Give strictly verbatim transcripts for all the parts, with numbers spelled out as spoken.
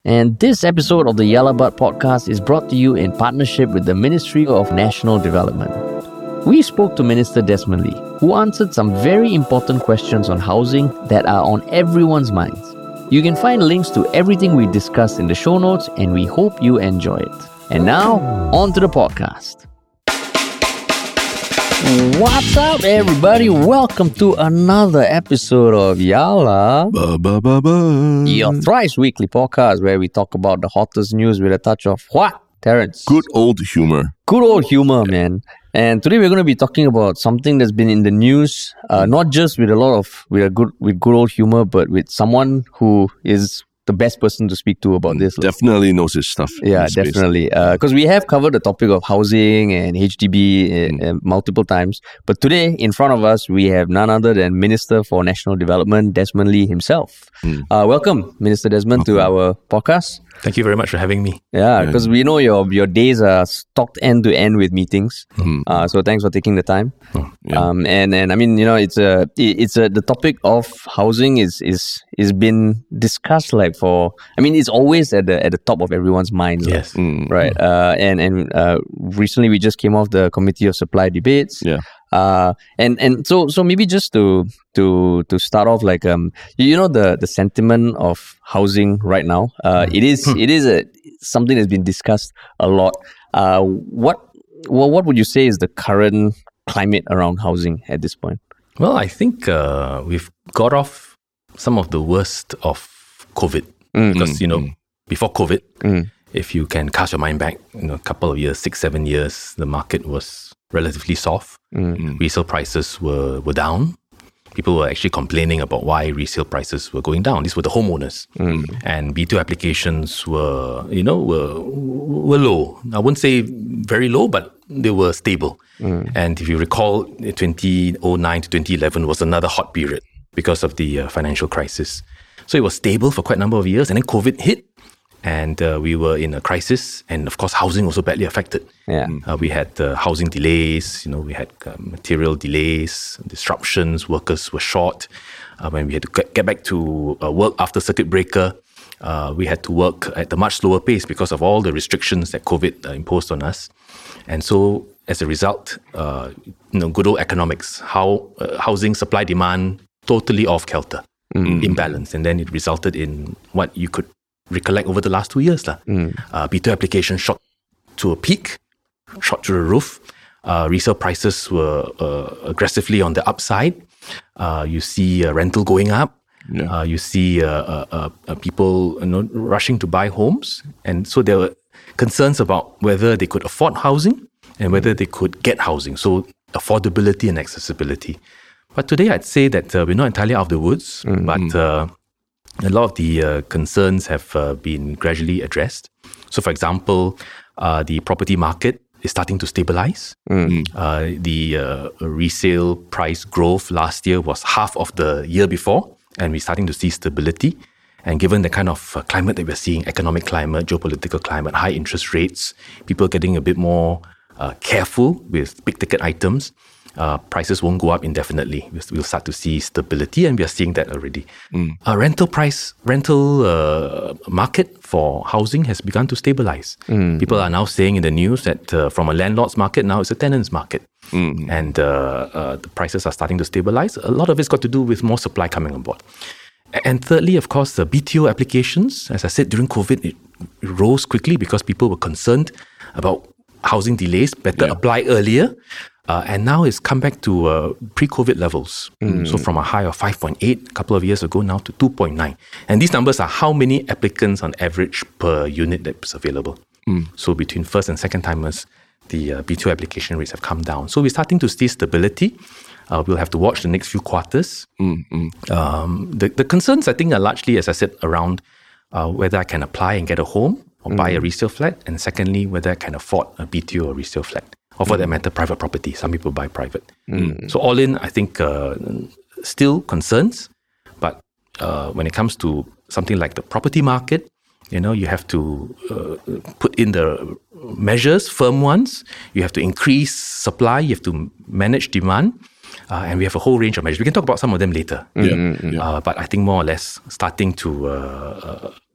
And this episode of the Yalla Bud podcast is brought to you in partnership with the Ministry of National Development. We spoke to Minister Desmond Lee, who answered some very important questions on housing that are on everyone's minds. You can find links to everything we discussed in the show notes, and we hope you enjoy it. And now, on to the podcast. What's up, everybody? Welcome to another episode of Yalla, ba, ba, ba, ba. your thrice weekly podcast where we talk about the hottest news with a touch of what, Terrence? Good old humor. Good old humor, man. And today we're going to be talking about something that's been in the news, uh, not just with a lot of with a good with good old humor, but with someone who is the best person to speak to about this. Definitely knows his stuff. Yeah, His space. definitely. Because uh, we have covered the topic of housing and H D B uh, Mm. uh, multiple times. But today, in front of us, we have none other than Minister for National Development, Desmond Lee himself. Mm. Uh, welcome, Minister Desmond, to our podcast. Thank you very much for having me. Yeah, because we know your your days are stocked end to end with meetings. Mm. Uh, so thanks for taking the time. Oh, yeah. Um, and and I mean, you know, it's a it's a the topic of housing is is is been discussed like for. I mean, it's always at the at the top of everyone's minds. like, Yes. Mm. right. Uh, and and uh, recently we just came off the Committee of Supply debates. Yeah. Uh, and and so so maybe just to to to start off, like um, you know the the sentiment of housing right now. Uh, it is it is a something that's been discussed a lot. Uh, what well, what would you say is the current climate around housing at this point? Well, I think uh, we've got off some of the worst of COVID Mm. because, you know, Mm. before COVID, Mm. if you can cast your mind back, you know, a couple of years, six, seven years, the market was relatively soft. Mm. Resale prices were, were down. People were actually complaining about why resale prices were going down. These were the homeowners. Mm. And B two applications were, you know, were were low. I wouldn't say very low, but they were stable. Mm. And if you recall, twenty oh nine to twenty eleven was another hot period because of the uh, financial crisis. So it was stable for quite a number of years. And then COVID hit and uh, we were in a crisis. And of course, housing also badly affected. Yeah. Uh, we had uh, housing delays, you know, we had uh, material delays, disruptions, workers were short. Uh, when we had to get, get back to uh, work after circuit breaker, uh, we had to work at a much slower pace because of all the restrictions that COVID uh, imposed on us. And so as a result, uh, you know, good old economics, how uh, housing supply demand totally off kilter, Mm. imbalanced. And then it resulted in what you could recollect over the last two years. lah. Mm. Uh, B two applications shot to a peak, shot to the roof. Uh, resale prices were uh, aggressively on the upside. Uh, you see uh, rental going up. Yeah. Uh, you see uh, uh, uh, uh, people you know, rushing to buy homes. And so there were concerns about whether they could afford housing and whether they could get housing. So affordability and accessibility. But today I'd say that uh, we're not entirely out of the woods, Mm. but uh, a lot of the uh, concerns have uh, been gradually addressed. So, for example, uh, the property market is starting to stabilize. Mm. Uh, the uh, resale price growth last year was half of the year before, and we're starting to see stability. And given the kind of uh, climate that we're seeing, economic climate, geopolitical climate, high interest rates, people getting a bit more uh, careful with big ticket items, Uh, prices won't go up indefinitely. We'll, we'll start to see stability, and we are seeing that already. Mm. Uh, rental price, rental uh, market for housing has begun to stabilize. Mm. People are now saying in the news that uh, from a landlord's market, now it's a tenant's market. Mm. And uh, uh, the prices are starting to stabilize. A lot of it's got to do with more supply coming on board. A- And thirdly, of course, the B T O applications, as I said, during COVID, it rose quickly because people were concerned about housing delays, better Yeah. apply earlier. Uh, and now it's come back to uh, pre-COVID levels. Mm. So from a high of five point eight a couple of years ago now to two point nine. And these numbers are how many applicants on average per unit that's available. Mm. So between first and second timers, the uh, B two application rates have come down. So we're starting to see stability. Uh, we'll have to watch the next few quarters. Mm. Mm. Um, the, the concerns, I think, are largely, as I said, around uh, whether I can apply and get a home or buy a resale flat. And secondly, whether I can afford a B T O or resale flat. Or for that matter, private property. Some people buy private. Mm. So all in, I think, uh, still concerns. But uh, when it comes to something like the property market, you know, you have to uh, put in the measures, firm ones. You have to increase supply. You have to manage demand. Uh, and we have a whole range of measures. We can talk about some of them later. Yeah. Yeah. Uh, but I think more or less starting to uh, uh,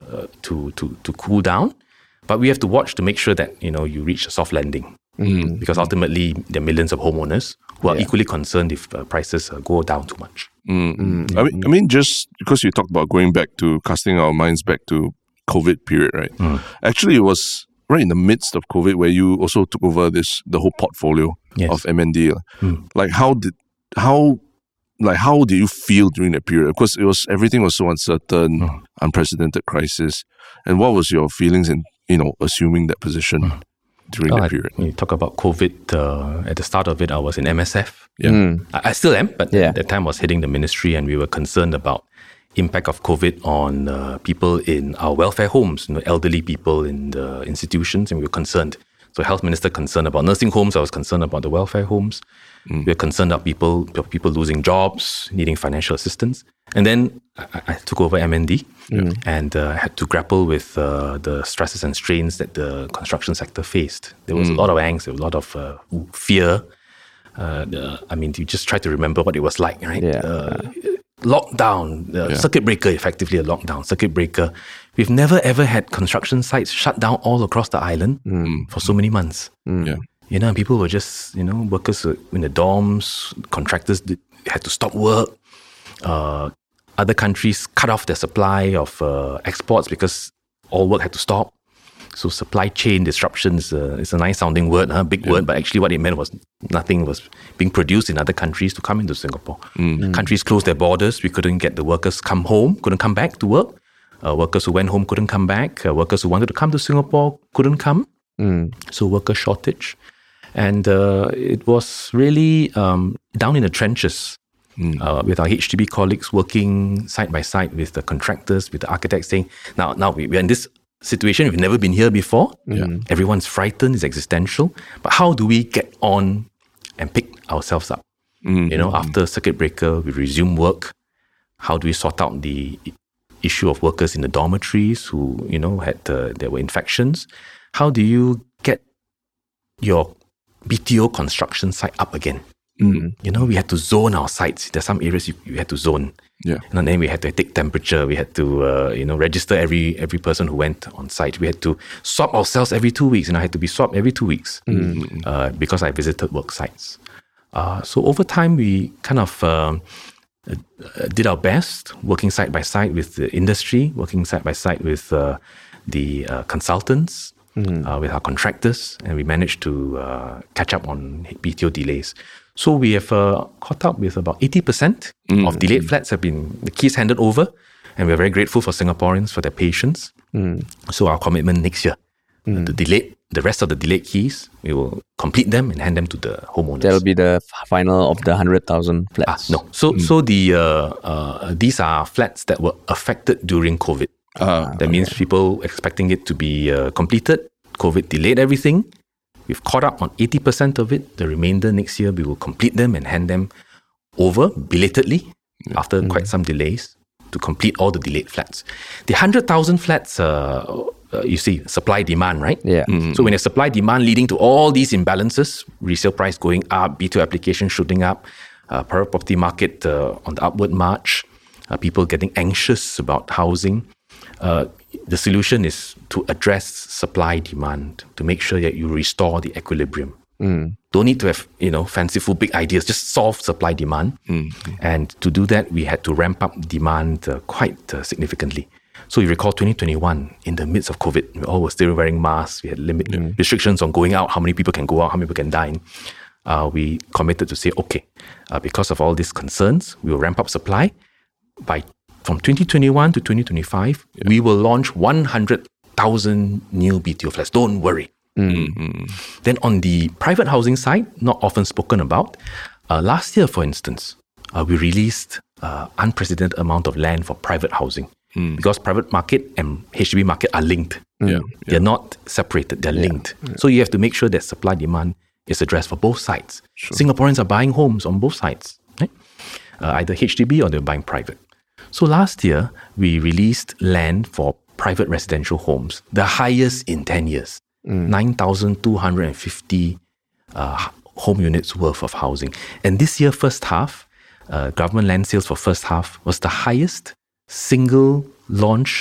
uh, to to to cool down, but we have to watch to make sure that you know you reach a soft landing, mm. because ultimately there are millions of homeowners who are yeah. equally concerned if uh, prices uh, go down too much. Mm. Mm. I mean, I mean, just because you talked about going back to casting our minds back to COVID period, right? Mm. Actually, it was right in the midst of COVID where you also took over this the whole portfolio yes. of M N D. Mm. Like how did how like how did you feel during that period? Because it was everything was so uncertain, mm. unprecedented crisis. And what was your feelings in you know assuming that position mm. during oh, that period? I, you talk about COVID. Uh, at the start of it, I was in M S F. Yeah, mm. I, I still am, but yeah. at that time I was heading the ministry, and we were concerned about impact of COVID on uh, people in our welfare homes, you know, elderly people in the institutions, and we were concerned. So health minister concerned about nursing homes, I was concerned about the welfare homes. Mm. We were concerned about people people losing jobs, needing financial assistance. And then I, I took over M N D mm. and uh, had to grapple with uh, the stresses and strains that the construction sector faced. There was mm. a lot of angst, there was a lot of uh, fear. Uh, the, I mean, you just try to remember what it was like, right? Yeah. Uh, Lockdown, uh, yeah. circuit breaker, effectively a lockdown, circuit breaker. We've never ever had construction sites shut down all across the island mm. for so many months. Mm. Yeah. You know, people were just, you know, workers were in the dorms, contractors did, had to stop work. Uh, other countries cut off their supply of uh, exports because all work had to stop. So supply chain disruptions uh, is a nice sounding word, huh? big yeah. word, but actually what it meant was nothing was being produced in other countries to come into Singapore. Mm. Countries closed their borders. We couldn't get the workers come home, couldn't come back to work. Uh, workers who went home couldn't come back. Uh, workers who wanted to come to Singapore couldn't come. Mm. So worker shortage. And uh, it was really um, down in the trenches mm. uh, with our H D B colleagues working side by side with the contractors, with the architects saying, now, now we, we're in this situation, we've never been here before. Yeah. Everyone's frightened, it's existential. But how do we get on and pick ourselves up? Mm-hmm. You know, after circuit breaker, we resume work. How do we sort out the issue of workers in the dormitories who, you know, had uh, there were infections? How do you get your B T O construction site up again? Mm. You know, we had to zone our sites. There's some areas you, you had to zone. Yeah. And then we had to take temperature. We had to, uh, you know, register every every person who went on site. We had to swab ourselves every two weeks, and I had to be swabbed every two weeks mm. uh, because I visited work sites. Uh, so over time, we kind of um, uh, did our best, working side by side with the industry, working side by side with uh, the uh, consultants, mm. uh, with our contractors, and we managed to uh, catch up on B T O delays. So we have uh, caught up with about eighty percent mm. of delayed flats have been, the keys handed over, and we're very grateful for Singaporeans for their patience. Mm. So our commitment next year, mm. the delayed, the rest of the delayed keys, we will complete them and hand them to the homeowners. That'll be the final of the one hundred thousand flats. Ah, no, so mm. so the uh, uh, these are flats that were affected during COVID. Uh, that okay. means people expecting it to be uh, completed. COVID delayed everything. We've caught up on eighty percent of it. The remainder next year, we will complete them and hand them over belatedly yeah. after mm. quite some delays to complete all the delayed flats. The one hundred thousand flats, uh, uh, you see, supply demand, right? Yeah. Mm-hmm. So when there's supply demand leading to all these imbalances, resale price going up, B two application shooting up, uh, private property market uh, on the upward march, uh, people getting anxious about housing, uh, the solution is to address supply demand, to make sure that you restore the equilibrium. Mm. Don't need to have, you know, fanciful big ideas, just solve supply demand. Mm. And to do that, we had to ramp up demand uh, quite uh, significantly. So you recall twenty twenty-one, in the midst of COVID, we all were still wearing masks, we had limit mm. restrictions on going out, how many people can go out, how many people can dine. Uh, we committed to say, okay, uh, because of all these concerns, we will ramp up supply. By From twenty twenty-one to twenty twenty-five, yeah. we will launch one hundred thousand new B T O flats. Don't worry. Mm-hmm. Then on the private housing side, not often spoken about, uh, last year, for instance, uh, we released uh, unprecedented amount of land for private housing mm. because private market and H D B market are linked. Mm. Yeah. They're yeah. not separated, they're yeah. linked. Yeah. So you have to make sure that supply demand is addressed for both sides. Sure. Singaporeans are buying homes on both sides, right? uh, either H D B or they're buying private. So last year, we released land for private residential homes, the highest in ten years, mm. nine thousand two hundred fifty uh, home units worth of housing. And this year, first half, uh, government land sales for first half was the highest single launch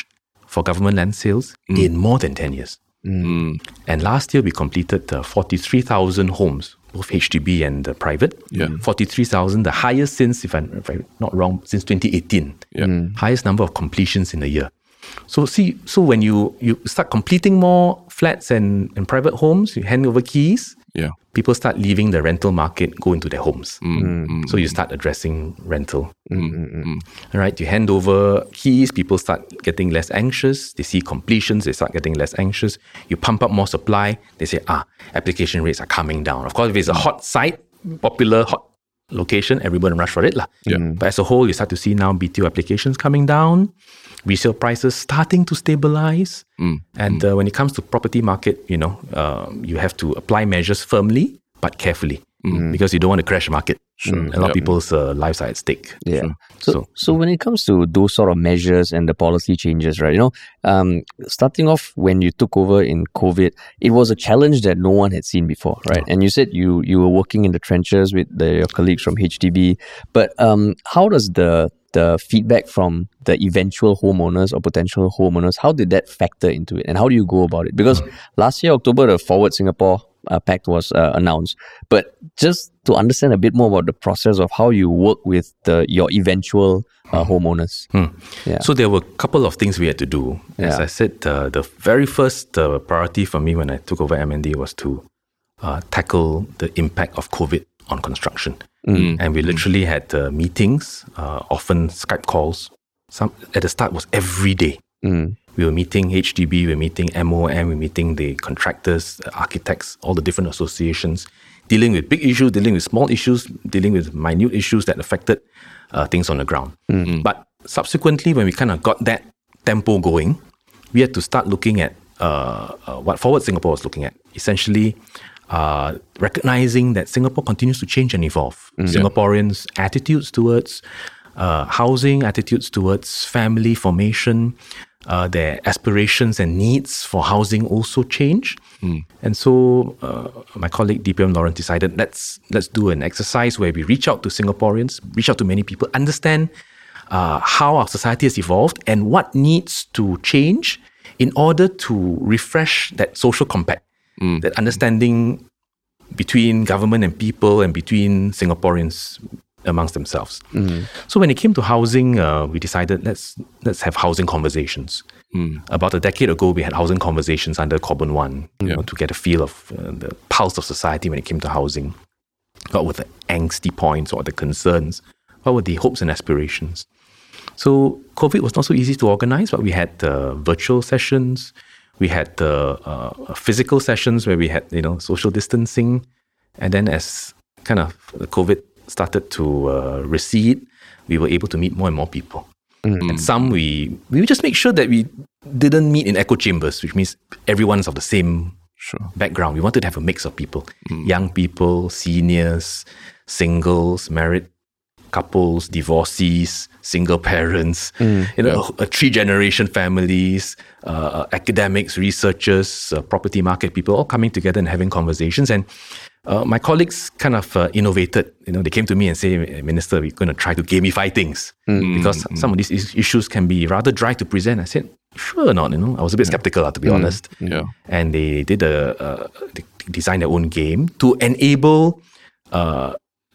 for government land sales mm. in more than ten years. Mm. And last year, we completed uh, forty-three thousand homes, both H D B and uh, private. Yeah. forty-three thousand, the highest since, if I'm, if I'm not wrong, since twenty eighteen. Yeah. Mm. Highest number of completions in a year. So see, so when you, you start completing more flats and, and private homes, you hand over keys, yeah. people start leaving the rental market, go into their homes. Mm. So you start addressing rental. Mm. All right, you hand over keys, people start getting less anxious. They see completions, they start getting less anxious. You pump up more supply, they say, ah, application rates are coming down. Of course, if it's a hot site, popular hot location, everybody rush for it. lah. Yeah. But as a whole, you start to see now B T O applications coming down, resale prices starting to stabilize. Mm. And uh, when it comes to property market, you know, um, you have to apply measures firmly, but carefully. Mm. Because you don't want to crash the market. Sure. A lot Yep. of people's uh, lives are at stake. Yeah. Sure. So, So- so when it comes to those sort of measures and the policy changes, right? You know, um, starting off when you took over in COVID, it was a challenge that no one had seen before, right? And you said you you were working in the trenches with the, your colleagues from H D B, but um, how does the the feedback from the eventual homeowners or potential homeowners, how did that factor into it, and how do you go about it? Because last year October, the Forward Singapore uh, Pact was uh, announced, but just to understand a bit more about the process of how you work with the your eventual uh, homeowners. Hmm. Yeah. So there were a couple of things we had to do. As Yeah. I said, uh, the very first uh, priority for me when I took over M N D was to uh, tackle the impact of COVID on construction. Mm. And we literally had uh, meetings, uh, often Skype calls. Some at the start was every day. Mm. We were meeting H D B, we were meeting M O M, we were meeting the contractors, the architects, all the different associations, dealing with big issues, dealing with small issues, dealing with minute issues that affected uh, things on the ground. Mm. But subsequently, when we kind of got that tempo going, we had to start looking at uh, uh, what Forward Singapore was looking at. Essentially, uh, recognizing that Singapore continues to change and evolve. Singaporeans' attitudes towards uh, housing, attitudes towards family formation, uh, their aspirations and needs for housing also change. Mm. And so uh, my colleague D P M Lawrence decided, let's let's do an exercise where we reach out to Singaporeans, reach out to many people, understand uh, how our society has evolved and what needs to change in order to refresh that social compact, Mm. that understanding between government and people and between Singaporeans amongst themselves. So when it came to housing, uh, we decided let's let's have housing conversations. Mm. About a decade ago, we had housing conversations under Corbyn One, you Yeah. know, to get a feel of uh, the pulse of society when it came to housing. What were the angsty points or the concerns? What were the hopes and aspirations? So COVID was not so easy to organize, but we had uh, virtual sessions. We had the uh, physical sessions where we had, you know, social distancing. And then as kind of the COVID started to uh, recede, we were able to meet more and more people. Mm. And some we we would just make sure that we didn't meet in echo chambers, which means everyone's of the same Sure. background. We wanted to have a mix of people, young people, seniors, singles, married couples, divorcees, single parents, you know, uh, three generation families, uh, academics, researchers, uh, property market people, all coming together and having conversations. And uh, my colleagues kind of uh, innovated. You know, they came to me and say, Minister, we're going to try to gamify things because some of these is- issues can be rather dry to present. I said, sure or not, you know, I was a bit skeptical, uh, to be honest. Yeah. And they did a, uh, they designed their own game to enable uh,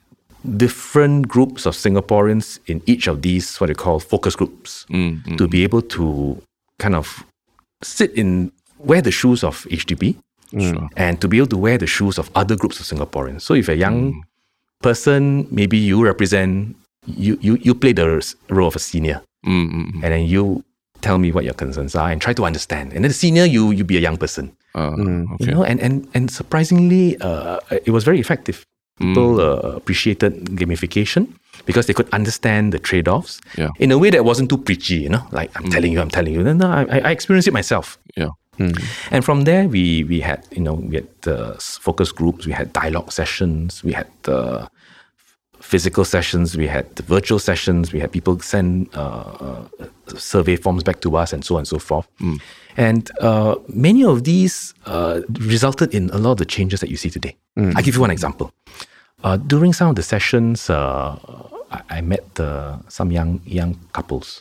different groups of Singaporeans in each of these, what they call focus groups, Mm. Mm. to be able to kind of sit in, wear the shoes of H D B Sure. and to be able to wear the shoes of other groups of Singaporeans. So if a young person, maybe you represent, you, you, you play the s- role of a senior, Mm. Mm. and then you tell me what your concerns are and try to understand. And then the senior, you you be a young person. Uh, okay. You know, and, and, and surprisingly, uh, it was very effective. People uh, appreciated gamification because they could understand the trade-offs Yeah. in a way that wasn't too preachy, you know, like I'm telling you, I'm telling you. No, no, I, I experienced it myself. Yeah. And from there, we we had, you know, we had uh, focus groups, we had dialogue sessions, we had uh, physical sessions, we had the virtual sessions, we had people send uh, uh, survey forms back to us and so on and so forth. And uh, many of these uh, resulted in a lot of the changes that you see today. I'll give you one example. Uh, during some of the sessions, uh, I, I met uh, some young young couples.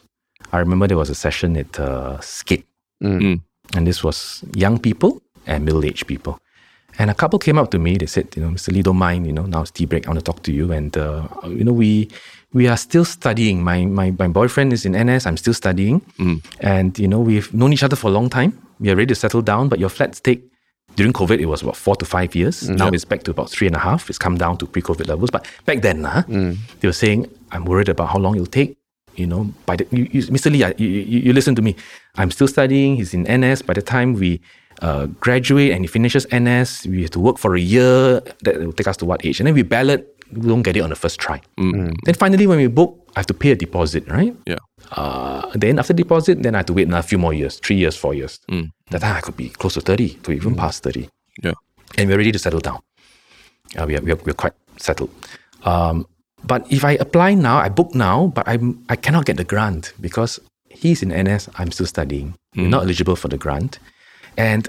I remember there was a session at uh, Skate. Mm. And this was young people and middle-aged people. And a couple came up to me. They said, you know, Mister Lee, don't mind, you know, now it's tea break. I want to talk to you. And, uh, you know, we we are still studying. My, my my boyfriend is in N S. I'm still studying. Mm. And, you know, we've known each other for a long time. We are ready to settle down. But your flats take, during COVID, it was about four to five years. Mm. Now Yep. it's back to about three and a half. It's come down to pre-COVID levels. But back then, uh, Mm. they were saying, I'm worried about how long it'll take. You know, by the you, you, Mister Lee, you, you, you listen to me. I'm still studying. He's in N S. By the time we uh, graduate and he finishes N S, we have to work for a year. That will take us to what age? And then we ballot. We don't get it on the first try. Mm. Then finally, when we book, I have to pay a deposit, right? Yeah. Uh, then after deposit, then I have to wait another few more years, three years, four years. Mm. That time I could be close to thirty, to even past thirty. Yeah. And we're ready to settle down. Uh, we are, we are, we're quite settled. Um, but if I apply now, I book now, but I'm, I cannot get the grant because he's in N S, I'm still studying. We're not eligible for the grant. And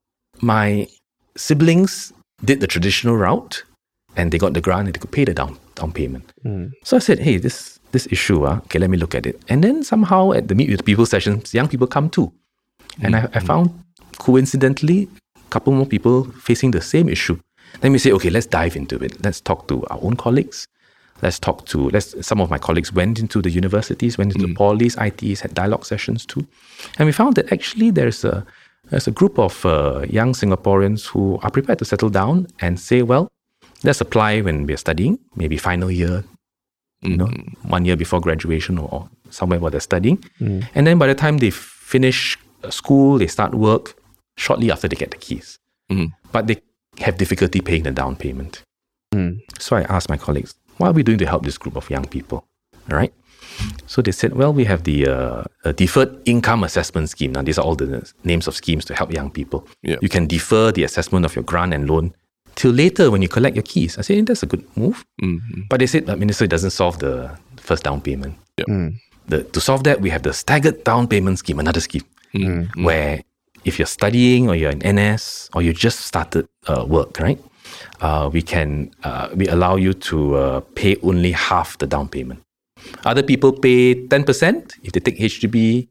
my siblings did the traditional route and they got the grant and they could pay the down, down payment. So I said, hey, this this issue, uh, okay, let me look at it. And then somehow at the Meet with People sessions, young people come too. And I, I found, coincidentally, a couple more people facing the same issue. Then we say, okay, let's dive into it. Let's talk to our own colleagues. Let's talk to, let's, some of my colleagues went into the universities, went into mm. polys, I Ts, had dialogue sessions too. And we found that actually there's a, there's a group of uh, young Singaporeans who are prepared to settle down and say, well, let's apply when we're studying, maybe final year, you mm. know, one year before graduation or, or somewhere where they're studying. Mm. And then by the time they finish school, they start work shortly after they get the keys. Mm. But they have difficulty paying the down payment. Mm. So I asked my colleagues, what are we doing to help this group of young people? All right. So they said, well, we have the uh, a deferred income assessment scheme. Now, these are all the names of schemes to help young people. Yeah. You can defer the assessment of your grant and loan till later when you collect your keys. I said, that's a good move. Mm-hmm. But they said, Minister, it doesn't solve the first down payment. Yeah. Mm. The, to solve that, we have the staggered down payment scheme, another scheme, mm-hmm. where if you're studying or you're in N S or you just started uh, work, right? Uh, we can uh, we allow you to uh, pay only half the down payment. Other people pay ten percent. If they take H D B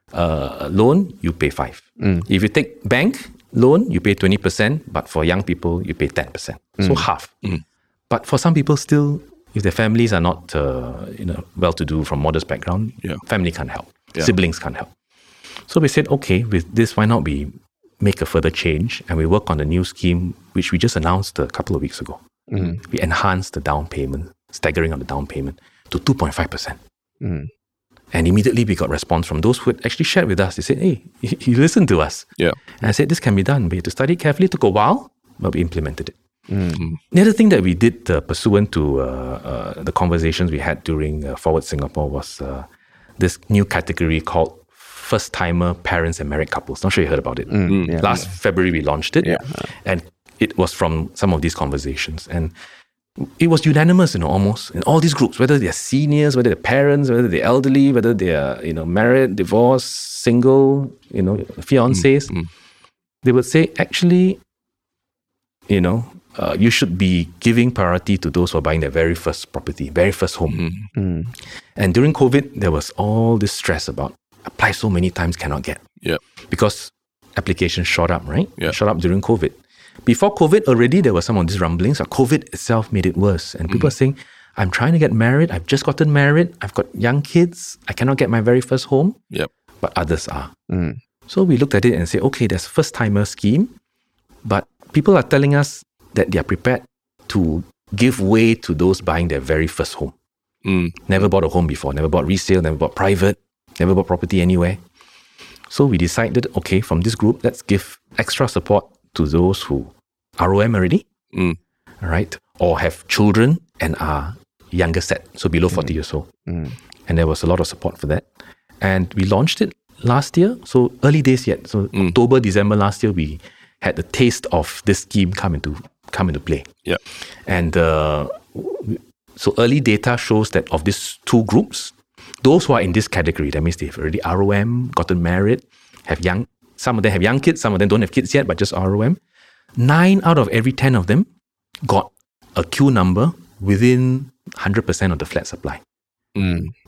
uh, loan, you pay five. Mm. If you take bank loan, you pay twenty percent. But for young people, you pay ten percent. Mm. So half. Mm. But for some people still, if their families are not uh, you know, well-to-do from modest background, yeah. family can't help. Yeah. Siblings can't help. So we said, okay, with this, why not we make a further change and we work on the new scheme, which we just announced a couple of weeks ago. Mm. We enhanced the down payment, staggering on the down payment to two point five percent. Mm. And immediately we got response from those who had actually shared with us. They said, hey, you listened to us. Yeah. And I said, this can be done. We had to study carefully. It took a while, but we implemented it. Mm. The other thing that we did uh, pursuant to uh, uh, the conversations we had during uh, Forward Singapore was uh, this new category called first-timer parents and married couples. Not sure you heard about it. Mm, yeah, Last yeah. February, we launched it. Yeah. And it was from some of these conversations. And it was unanimous, you know, almost in all these groups, whether they're seniors, whether they're parents, whether they're elderly, whether they're, you know, married, divorced, single, you know, fiancés. Mm, mm. They would say, actually, you know, uh, you should be giving priority to those who are buying their very first property, very first home. Mm. Mm. And during COVID, there was all this stress about apply so many times, cannot get. Yeah. Because applications shot up, right? Yeah. Shot up during COVID. Before COVID, already there were some of these rumblings. But COVID itself made it worse. And people mm. are saying, I'm trying to get married. I've just gotten married. I've got young kids. I cannot get my very first home. Yep. But others are. Mm. So we looked at it and said, okay, there's a first-timer scheme. But people are telling us that they are prepared to give way to those buying their very first home. Mm. Never bought a home before. Never bought resale. Never bought private. Never bought property anywhere. So we decided, okay, from this group, let's give extra support to those who are R O M already, mm. right? Or have children and are younger set, so below forty mm. years old. Mm. And there was a lot of support for that. And we launched it last year, so early days yet. So mm. October, December last year, we had the taste of this scheme come into come into play. Yeah. And uh, so early data shows that of these two groups, those who are in this category, that means they've already R O M, gotten married, have young, some of them have young kids, some of them don't have kids yet, but just R O M. Nine out of every ten of them got a queue number within one hundred percent of the flat supply. Mm.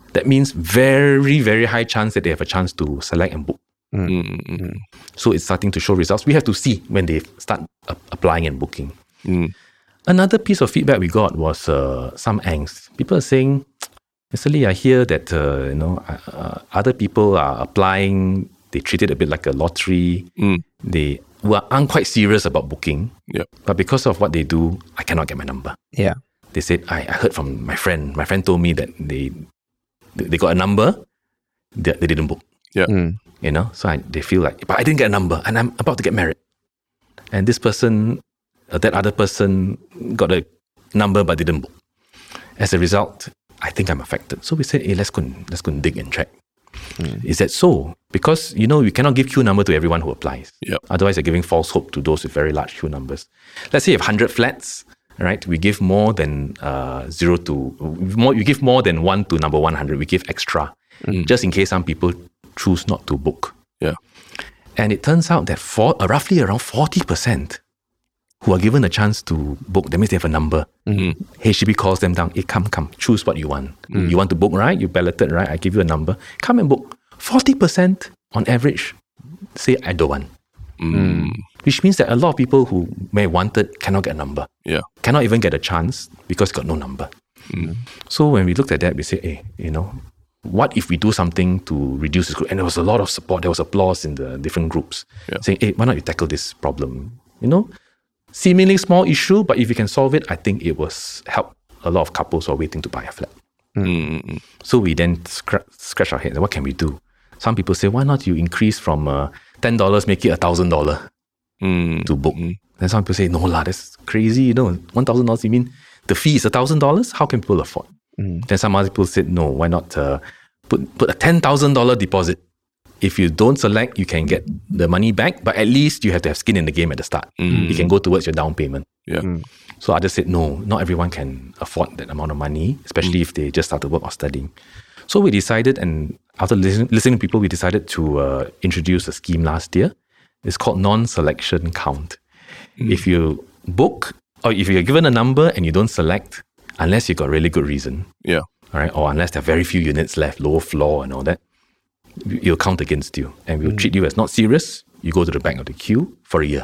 that means very, very high chance that they have a chance to select and book. Mm-hmm. So it's starting to show results. We have to see when they start uh, applying and booking. Mm. Another piece of feedback we got was uh, some angst. People are saying, Mister Lee, I hear that uh, you know uh, other people are applying. They treat it a bit like a lottery. Mm. They were aren't quite serious about booking. Yep. But because of what they do, I cannot get my number. Yeah. They said, I, I heard from my friend. My friend told me that they they got a number, they, they didn't book. Yeah. Mm. You know, so I, they feel like, but I didn't get a number and I'm about to get married. And this person, uh, that other person got a number but didn't book. As a result, I think I'm affected. So we said, hey, let's go and, let's go and dig and check. Mm. Is that so? Because, you know, you cannot give queue number to everyone who applies. Yep. Otherwise, you're giving false hope to those with very large queue numbers. Let's say you have one hundred flats, right? We give more than uh, zero to, more. you give more than one to number one hundred. We give extra, mm. just in case some people choose not to book. Yeah. And it turns out that for, uh, roughly around forty percent who are given a chance to book, that means they have a number. Mm-hmm. H D B calls them down. Hey, come, come, choose what you want. Mm. You want to book, right? You balloted, right? I give you a number. Come and book. forty percent on average say, I don't want. Mm. Which means that a lot of people who may want it cannot get a number. Yeah. Cannot even get a chance because got no number. Mm. So when we looked at that, we said, hey, you know, what if we do something to reduce this group? And there was a lot of support. There was applause in the different groups yeah. saying, hey, why not you tackle this problem? You know, seemingly small issue, but if you can solve it, I think it was help a lot of couples who are waiting to buy a flat. Mm-hmm. So we then scratch, scratch our heads. What can we do? Some people say, why not you increase from uh, ten dollars, make it one thousand dollars mm-hmm. to book? Then some people say, no lah, that's crazy. You know, one thousand dollars, you mean the fee is one thousand dollars? How can people afford? Mm. Then some other people said, no, why not uh, put, put a ten thousand dollars deposit? If you don't select, you can get the money back, but at least you have to have skin in the game at the start. Mm. It can go towards your down payment. Yeah. Mm. So others said, no, not everyone can afford that amount of money, especially mm. if they just started work or studying. So we decided, and after listen, listening to people, we decided to uh, introduce a scheme last year. It's called non-selection count. Mm. If you book, or if you're given a number and you don't select, unless you've got a really good reason, yeah, all right, or unless there are very few units left, low floor and all that, it'll count against you. And we'll mm. treat you as not serious. You go to the back of the queue for a year.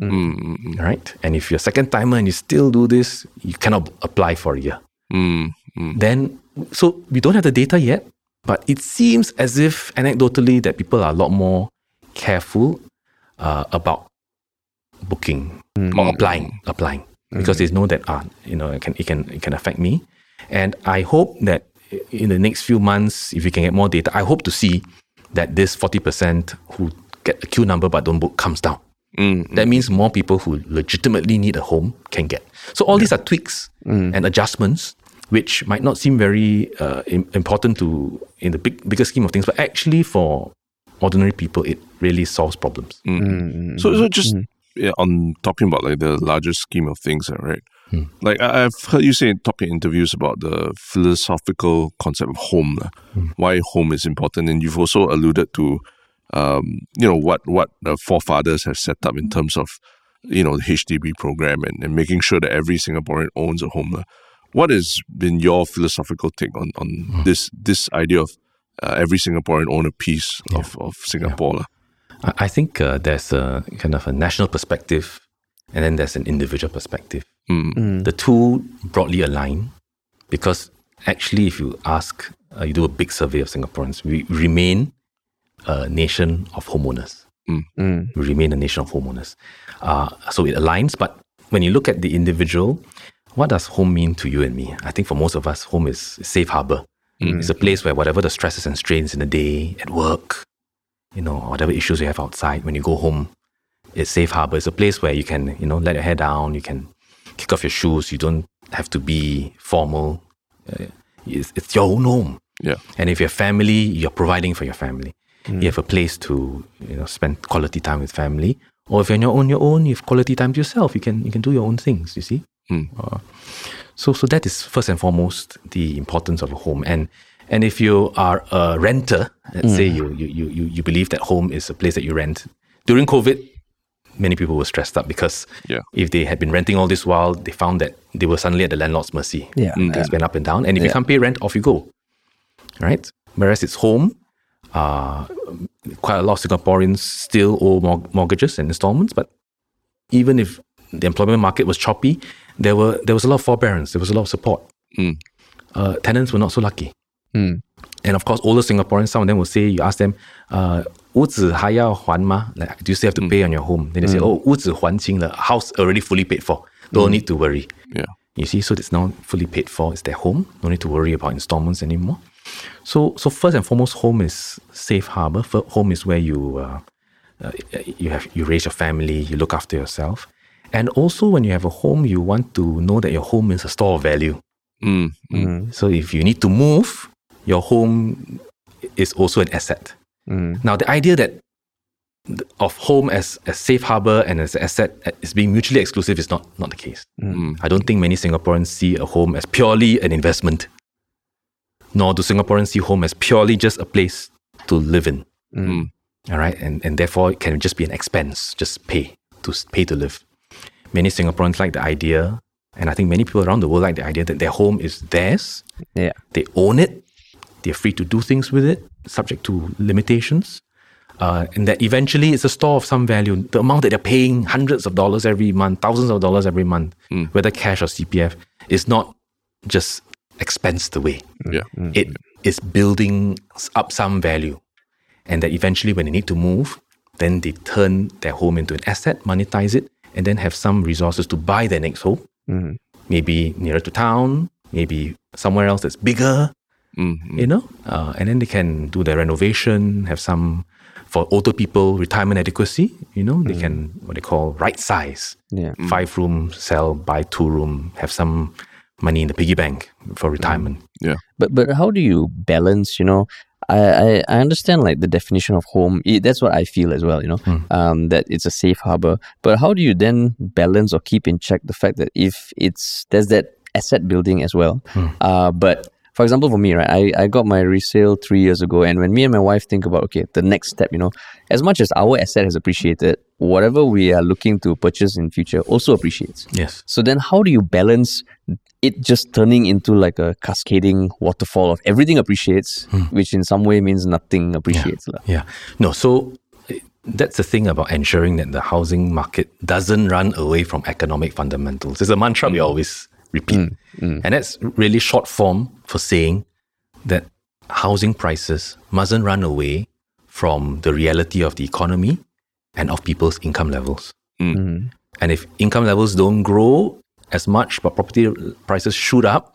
Mm. All right? And if you're a second timer and you still do this, you cannot apply for a year. Mm. Mm. Then, so we don't have the data yet, but it seems as if anecdotally that people are a lot more careful uh, about booking mm. or applying, applying. Because mm. they know that ah, you know, it can it can it can affect me. And I hope that in the next few months, if we can get more data, I hope to see that this forty percent who get a queue number but don't book comes down. Mm. That means more people who legitimately need a home can get. So all yeah. these are tweaks mm. and adjustments, which might not seem very uh, important to in the big bigger scheme of things, but actually for ordinary people, it really solves problems. Mm. Mm. So, so just mm. yeah, on talking about like the larger scheme of things, right? Hmm. Like I, I've heard you say in top interviews about the philosophical concept of home, hmm. why home is important, and you've also alluded to, um, you know, what what the forefathers have set up in terms of, you know, the H D B program and, and making sure that every Singaporean owns a home. What has been your philosophical take on on hmm. this this idea of uh, every Singaporean own a piece yeah. of of Singapore? Yeah. I think uh, there's a kind of a national perspective. And then there's an individual perspective. Mm. Mm. The two broadly align because actually if you ask, uh, you do a big survey of Singaporeans, we remain a nation of homeowners. Mm. Mm. We remain a nation of homeowners. Uh, so it aligns, but when you look at the individual, what does home mean to you and me? I think for most of us, home is a safe harbor. Mm. It's a place where whatever the stresses and strains in the day, at work, you know, whatever issues you have outside, when you go home, it's safe harbor. It's a place where you can, you know, let your hair down. You can kick off your shoes. You don't have to be formal. Uh, it's, it's your own home. Yeah. And if you're family, you're providing for your family. Mm. You have a place to, you know, spend quality time with family. Or if you're on your own, your own, you have quality time to yourself. You can you can do your own things. You see. Mm. Uh, so so that is first and foremost the importance of a home. And and if you are a renter, let's mm. say you you you you believe that home is a place that you rent during COVID. Many people were stressed up because yeah. if they had been renting all this while, they found that they were suddenly at the landlord's mercy. Yeah, Things yeah. went up and down. And if yeah. you can't pay rent, off you go. right? Whereas it's home, uh, quite a lot of Singaporeans still owe mor- mortgages and installments, but even if the employment market was choppy, there were there was a lot of forbearance, there was a lot of support. Mm. Uh, tenants were not so lucky. Mm. And of course, older Singaporeans, some of them will say, you ask them, uh, 屋子还要还吗? Like, do you still have to pay on your home? Then they say, oh, 屋子还清了, house already fully paid for. Don't need to worry. Yeah. You see, so it's now fully paid for. It's their home. No need to worry about installments anymore. So, so first and foremost, home is safe harbor. Home is where you uh, uh, you have you raise your family, you look after yourself, and also when you have a home, you want to know that your home is a store of value. Mm. Mm. So if you need to move, your home is also an asset. Mm. Now, the idea that of home as a safe harbor and as an asset is being mutually exclusive is not, not the case. Mm. I don't think many Singaporeans see a home as purely an investment, nor do Singaporeans see home as purely just a place to live in. Mm. All right, and and therefore it can just be an expense, just pay to pay to live. Many Singaporeans like the idea, and I think many people around the world like the idea that their home is theirs. Yeah. They own it. They're free to do things with it, subject to limitations. Uh, and that eventually it's a store of some value. The amount that they're paying, hundreds of dollars every month, thousands of dollars every month, mm. whether cash or C P F, is not just expensed away. Yeah. Mm. It is building up some value. And that eventually when they need to move, then they turn their home into an asset, monetize it, and then have some resources to buy their next home. Mm. Maybe nearer to town, maybe somewhere else that's bigger, mm-hmm. you know? Uh, and then they can do their renovation, have some... For older people, retirement adequacy, you know, they mm. can, what they call, right size. Yeah. Mm. Five room, sell, buy two room, have some money in the piggy bank for retirement. Mm. Yeah. But but how do you balance, you know, I, I, I understand like the definition of home. It, that's what I feel as well, you know, mm. um, that it's a safe harbor. But how do you then balance or keep in check the fact that if it's, there's that asset building as well, mm. uh, but... For example, for me, right, I, I got my resale three years ago, and when me and my wife think about, okay, the next step, you know, as much as our asset has appreciated, whatever we are looking to purchase in future also appreciates. Yes. So then how do you balance it just turning into like a cascading waterfall of everything appreciates, hmm. which in some way means nothing appreciates? Yeah. yeah. No, so that's the thing about ensuring that the housing market doesn't run away from economic fundamentals. It's a mantra mm. we always repeat. Mm, mm. And that's really short form for saying that housing prices mustn't run away from the reality of the economy and of people's income levels. Mm. Mm. And if income levels don't grow as much, but property prices shoot up,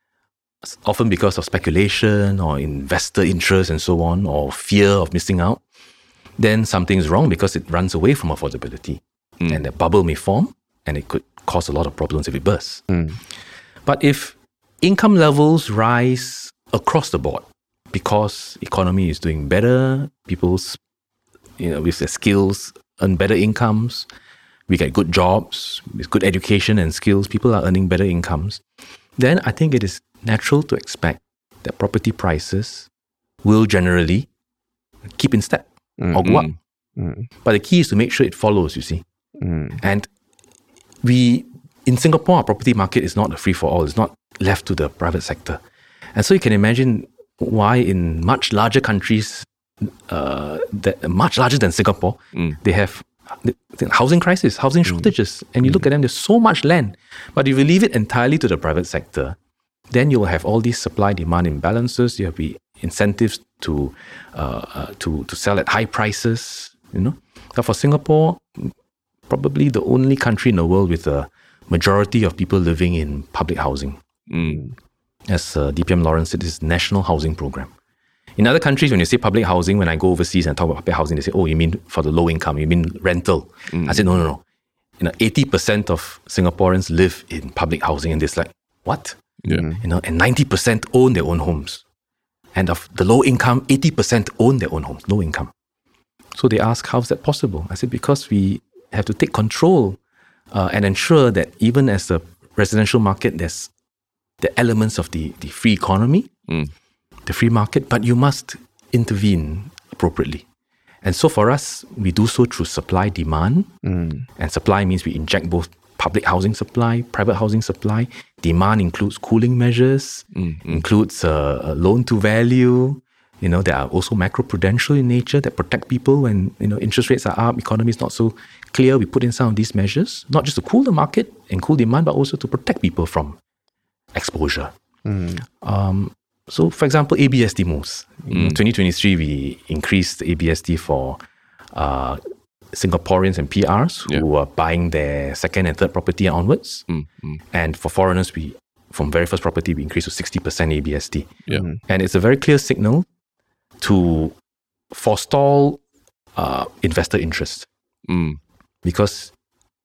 often because of speculation or investor interest and so on, or fear of missing out, then something's wrong because it runs away from affordability. Mm. And a bubble may form, and it could cause a lot of problems if it bursts. Mm. But if income levels rise across the board because economy is doing better, people's, you know, with their skills earn better incomes, we get good jobs, with good education and skills, people are earning better incomes, then I think it is natural to expect that property prices will generally keep in step mm. or go up. Mm. But the key is to make sure it follows, you see. Mm. And we, in Singapore, our property market is not a free-for-all. It's not left to the private sector. And so you can imagine why in much larger countries, uh, that much larger than Singapore, mm. they have housing crisis, housing shortages. Mm. And you look at them, there's so much land. But if you leave it entirely to the private sector, then you will have all these supply-demand imbalances. You have the incentives to, uh, uh, to, to sell at high prices, you know. But for Singapore, probably the only country in the world with a majority of people living in public housing. Mm. As uh, D P M Lawrence said, this is National Housing Program. In other countries, when you say public housing, when I go overseas and talk about public housing, they say, oh, you mean for the low income, you mean rental. Mm. I said, no, no, no. You know, eighty percent of Singaporeans live in public housing, and it's like, what? Yeah. You know, and ninety percent own their own homes. And of the low income, eighty percent own their own homes, low income. So they ask, how's that possible? I said, because we have to take control uh, and ensure that even as the residential market, there's the elements of the, the free economy, mm. the free market, but you must intervene appropriately. And so for us, we do so through supply demand. Mm. And supply means we inject both public housing supply, private housing supply. Demand includes cooling measures, mm-hmm. includes uh, loan to value. You know, there are also macroprudential in nature that protect people when, you know, interest rates are up, economy is not so clear. We put in some of these measures, not just to cool the market and cool demand, but also to protect people from exposure. Mm. Um, so, for example, A B S D moves. In mm. twenty twenty-three, we increased the A B S D for uh, Singaporeans and P Rs who yeah. are buying their second and third property and onwards. Mm. Mm. And for foreigners, we from very first property, we increased to sixty percent A B S D. Yeah. Mm. And it's a very clear signal to forestall uh, investor interest. Mm. Because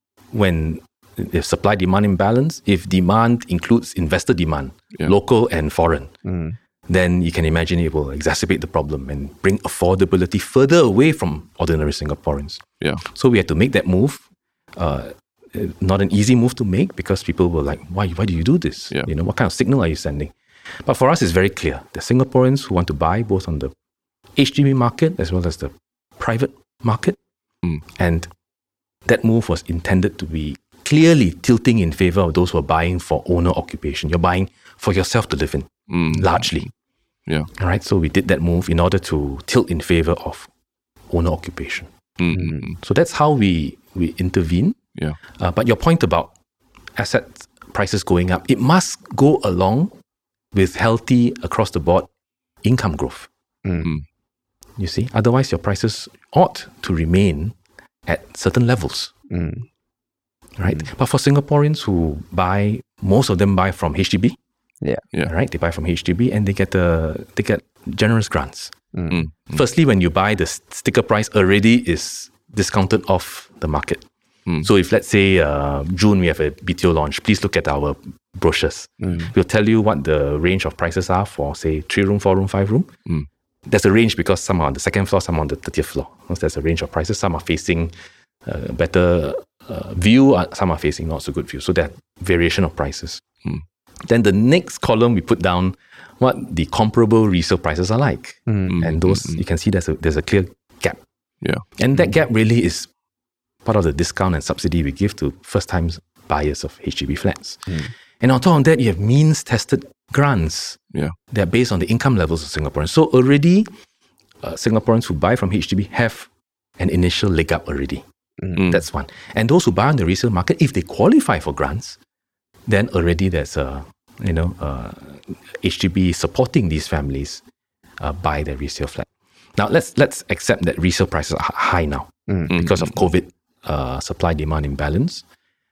when if supply-demand imbalance, if demand includes investor demand, yeah. local and foreign, mm. then you can imagine it will exacerbate the problem and bring affordability further away from ordinary Singaporeans. Yeah. So we had to make that move. Uh, not an easy move to make because people were like, why, why do you do this? Yeah. You know, what kind of signal are you sending? But for us, it's very clear. The Singaporeans who want to buy both on the H D B market as well as the private market. Mm. And that move was intended to be clearly tilting in favor of those who are buying for owner occupation. You're buying for yourself to live in, mm. largely. Yeah. All right. So we did that move in order to tilt in favor of owner occupation. Mm-hmm. So that's how we, we intervene. Yeah. Uh, but your point about asset prices going up, it must go along with healthy, across the board, income growth. Mm-hmm. You see? Otherwise, your prices ought to remain at certain levels. Mm. Right? Mm. But for Singaporeans who buy, most of them buy from H D B. Yeah. Yeah. Right? They buy from H D B and they get the they get generous grants. Mm. Mm. Firstly, when you buy, the sticker price already is discounted off the market. Mm. So if, let's say, uh, June we have a B T O launch, please look at our brochures. Mm. We'll tell you what the range of prices are for, say, three room, four room, five room. Mm. There's a range because some are on the second floor, some are on the thirtieth floor. There's a range of prices. Some are facing a better uh, view, some are facing not so good view. So there are variation of prices. Mm. Then the next column, we put down what the comparable resale prices are like. Mm. And those, mm. you can see there's a, there's a clear gap. Yeah. And that gap really is part of the discount and subsidy we give to first-time buyers of H D B flats. Mm. And on top of that, you have means-tested grants. Yeah. They're based on the income levels of Singaporeans. So already, uh, Singaporeans who buy from H D B have an initial leg up already. Mm. That's one. And those who buy on the resale market, if they qualify for grants, then already there's a, you know, uh, H D B supporting these families uh, buy their resale flat. Now, let's let's accept that resale prices are high now mm. because of COVID uh, supply-demand imbalance.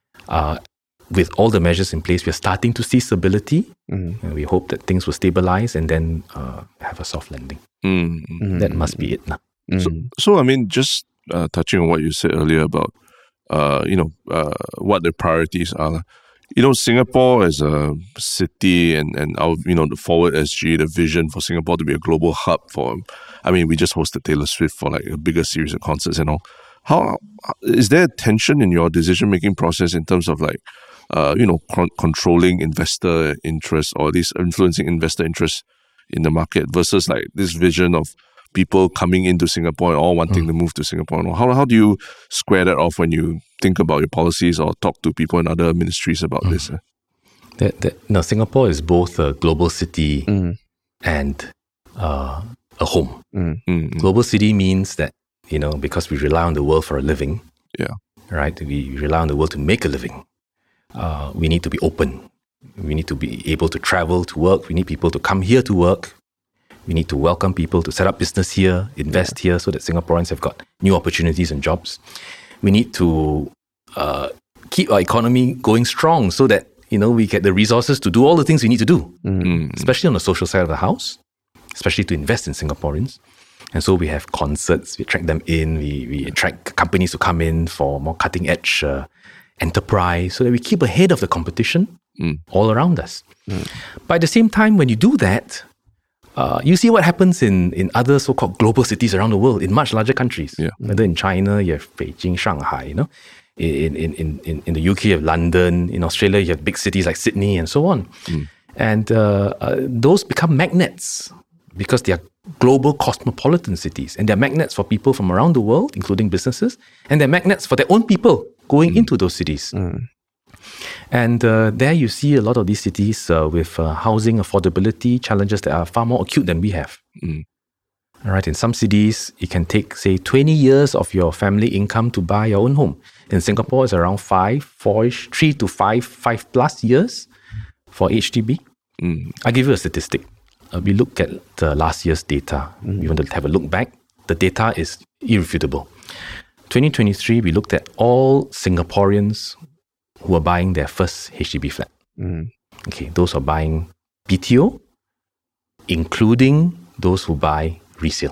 Uh, with all the measures in place, we're starting to see stability. Mm. And we hope that things will stabilize and then uh, have a soft landing. Mm. That must be it now. Mm. So, so, I mean, just uh, touching on what you said earlier about, uh, you know, uh, what the priorities are. You know, Singapore as a city and, and our, you know, the Forward S G, the vision for Singapore to be a global hub for, I mean, we just hosted Taylor Swift for like a bigger series of concerts and all. How, is there tension in your decision-making process in terms of like, uh, you know, con- controlling investor interest or at least influencing investor interest in the market versus like this vision of people coming into Singapore and all wanting mm. to move to Singapore? How how do you square that off when you think about your policies or talk to people in other ministries about mm. this? Eh? That, that, no, Singapore is both a global city mm. and uh, a home. Mm. Mm-hmm. Global city means that, you know, because we rely on the world for a living, yeah, right? We rely on the world to make a living. Uh, we need to be open. We need to be able to travel to work. We need people to come here to work. We need to welcome people to set up business here, invest yeah. here so that Singaporeans have got new opportunities and jobs. We need to uh, keep our economy going strong so that, you know, we get the resources to do all the things we need to do, mm. especially on the social side of the house, especially to invest in Singaporeans. And so we have concerts, we attract them in, we, we attract companies to come in for more cutting-edge uh, enterprise so that we keep ahead of the competition mm. all around us. Mm. But at the same time, when you do that, uh, you see what happens in, in other so-called global cities around the world, in much larger countries. Yeah. Whether in China, you have Beijing, Shanghai, you know. In, in, in, in, in the U K, you have London. In Australia, you have big cities like Sydney and so on. Mm. And uh, uh, those become magnets because they are global cosmopolitan cities. And they're magnets for people from around the world, including businesses. And they're magnets for their own people going mm. into those cities. Mm. And uh, there you see a lot of these cities uh, with uh, housing affordability challenges that are far more acute than we have. Mm. All right, in some cities, it can take, say, twenty years of your family income to buy your own home. In Singapore, it's around five, four-ish, three to five, five plus years for H D B. Mm. I'll give you a statistic. Uh, we look at the last year's data. Mm. We want to have a look back. The data is irrefutable. twenty twenty-three, we looked at all Singaporeans who are buying their first H D B flat. Mm. Okay, those who are buying B T O, including those who buy resale.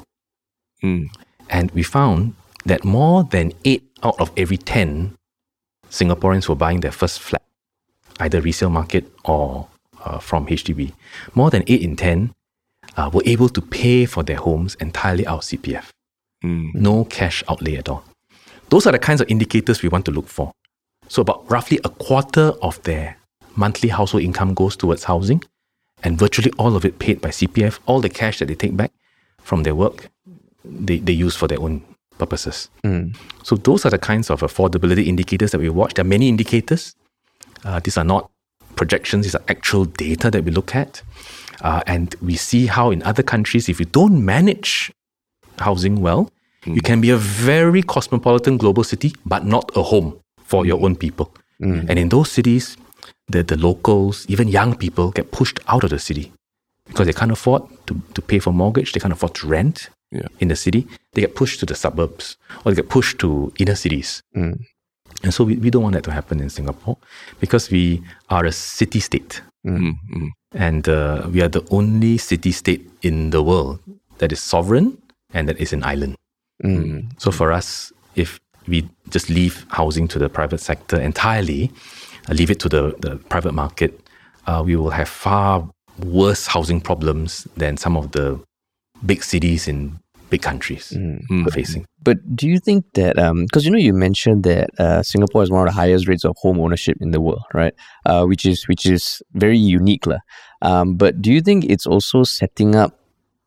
Mm. And we found that more than eight out of every ten Singaporeans who are buying their first flat, either resale market or uh, from H D B, more than eight in ten uh, were able to pay for their homes entirely out of C P F. Mm. No cash outlay at all. Those are the kinds of indicators we want to look for. So about roughly a quarter of their monthly household income goes towards housing, and virtually all of it paid by C P F. All the cash that they take back from their work, they, they use for their own purposes. Mm. So those are the kinds of affordability indicators that we watch. There are many indicators. Uh, these are not projections. These are actual data that we look at. Uh, and we see how in other countries, if you don't manage housing well, mm. you can be a very cosmopolitan global city, but not a home for mm. your own people. Mm. And in those cities, the, the locals, even young people, get pushed out of the city because they can't afford to, to pay for mortgage, they can't afford to rent yeah. in the city. They get pushed to the suburbs or they get pushed to inner cities. Mm. And so we, we don't want that to happen in Singapore because we are a city-state. Mm. Mm. And uh, we are the only city-state in the world that is sovereign and that is an island. Mm. So for us, if we just leave housing to the private sector entirely, uh, leave it to the, the private market, uh, we will have far worse housing problems than some of the big cities in big countries mm. are facing. But do you think that, because um, you know, you mentioned that uh, Singapore is one of the highest rates of home ownership in the world, right? Uh, which is which is very unique. La. Um, but do you think it's also setting up,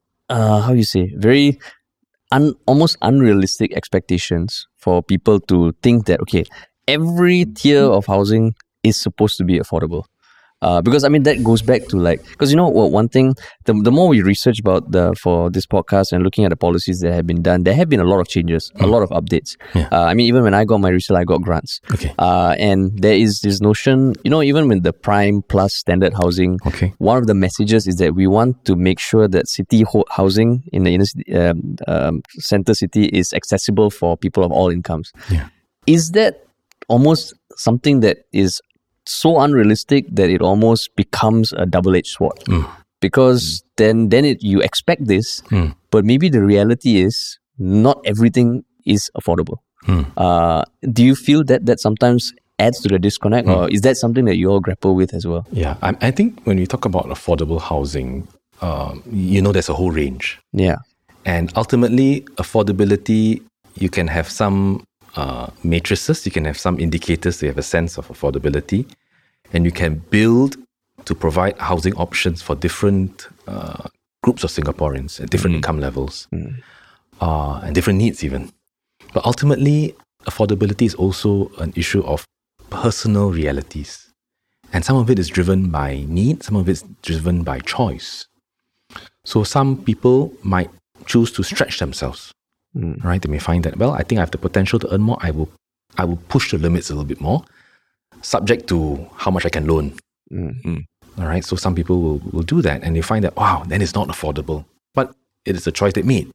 uh, how you say, very un, almost unrealistic expectations for people to think that, okay, every tier of housing is supposed to be affordable? Uh, because I mean that goes back to like, because you know what, one thing, the the more we research about the for this podcast and looking at the policies that have been done, there have been a lot of changes, mm. a lot of updates. Yeah. Uh, I mean, even when I got my resale, I got grants. Okay. Uh, and there is this notion, you know, even with the prime plus standard housing, okay. one of the messages is that we want to make sure that city ho- housing in the inner city, um, um, center city is accessible for people of all incomes. Yeah. Is that almost something that is so unrealistic that it almost becomes a double-edged sword? Mm. Because mm. then then it you expect this, mm. but maybe the reality is not everything is affordable. Mm. Uh, do you feel that that sometimes adds to the disconnect, mm. or is that something that you all grapple with as well? Yeah, I, I think when we talk about affordable housing, um, you know, there's a whole range. Yeah. And ultimately, affordability, you can have some uh, matrices, you can have some indicators to have a sense of affordability, and you can build to provide housing options for different uh, groups of Singaporeans at different mm. income levels mm. uh, and different needs even. But ultimately, affordability is also an issue of personal realities. And some of it is driven by need, some of it is driven by choice. So some people might choose to stretch themselves, mm. right? They may find that, well, I think I have the potential to earn more. I will I will push the limits a little bit more, subject to how much I can loan. Mm. All right, so some people will, will do that, and they find that, wow, then it's not affordable. But it is a choice they made.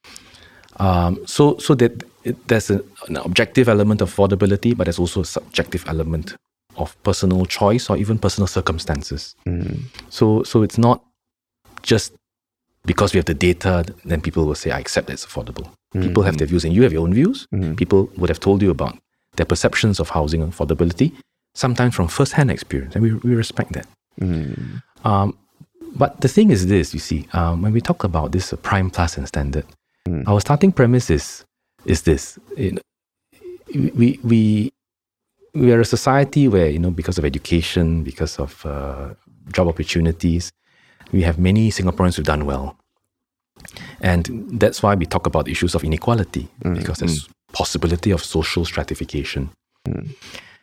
Um, so so that it, there's a, an objective element of affordability, but there's also a subjective element of personal choice or even personal circumstances. Mm. So so it's not just because we have the data, then people will say, I accept that it's affordable. Mm. People have their views, and you have your own views. Mm. People would have told you about their perceptions of housing and affordability, sometimes from first-hand experience, and we, we respect that. Mm. Um, but the thing is this, you see, um, when we talk about this uh, prime plus and standard, mm. our starting premise is is this. You know, we we we are a society where, you know, because of education, because of uh, job opportunities, we have many Singaporeans who've done well. And that's why we talk about issues of inequality, mm. because there's mm. possibility of social stratification. Mm.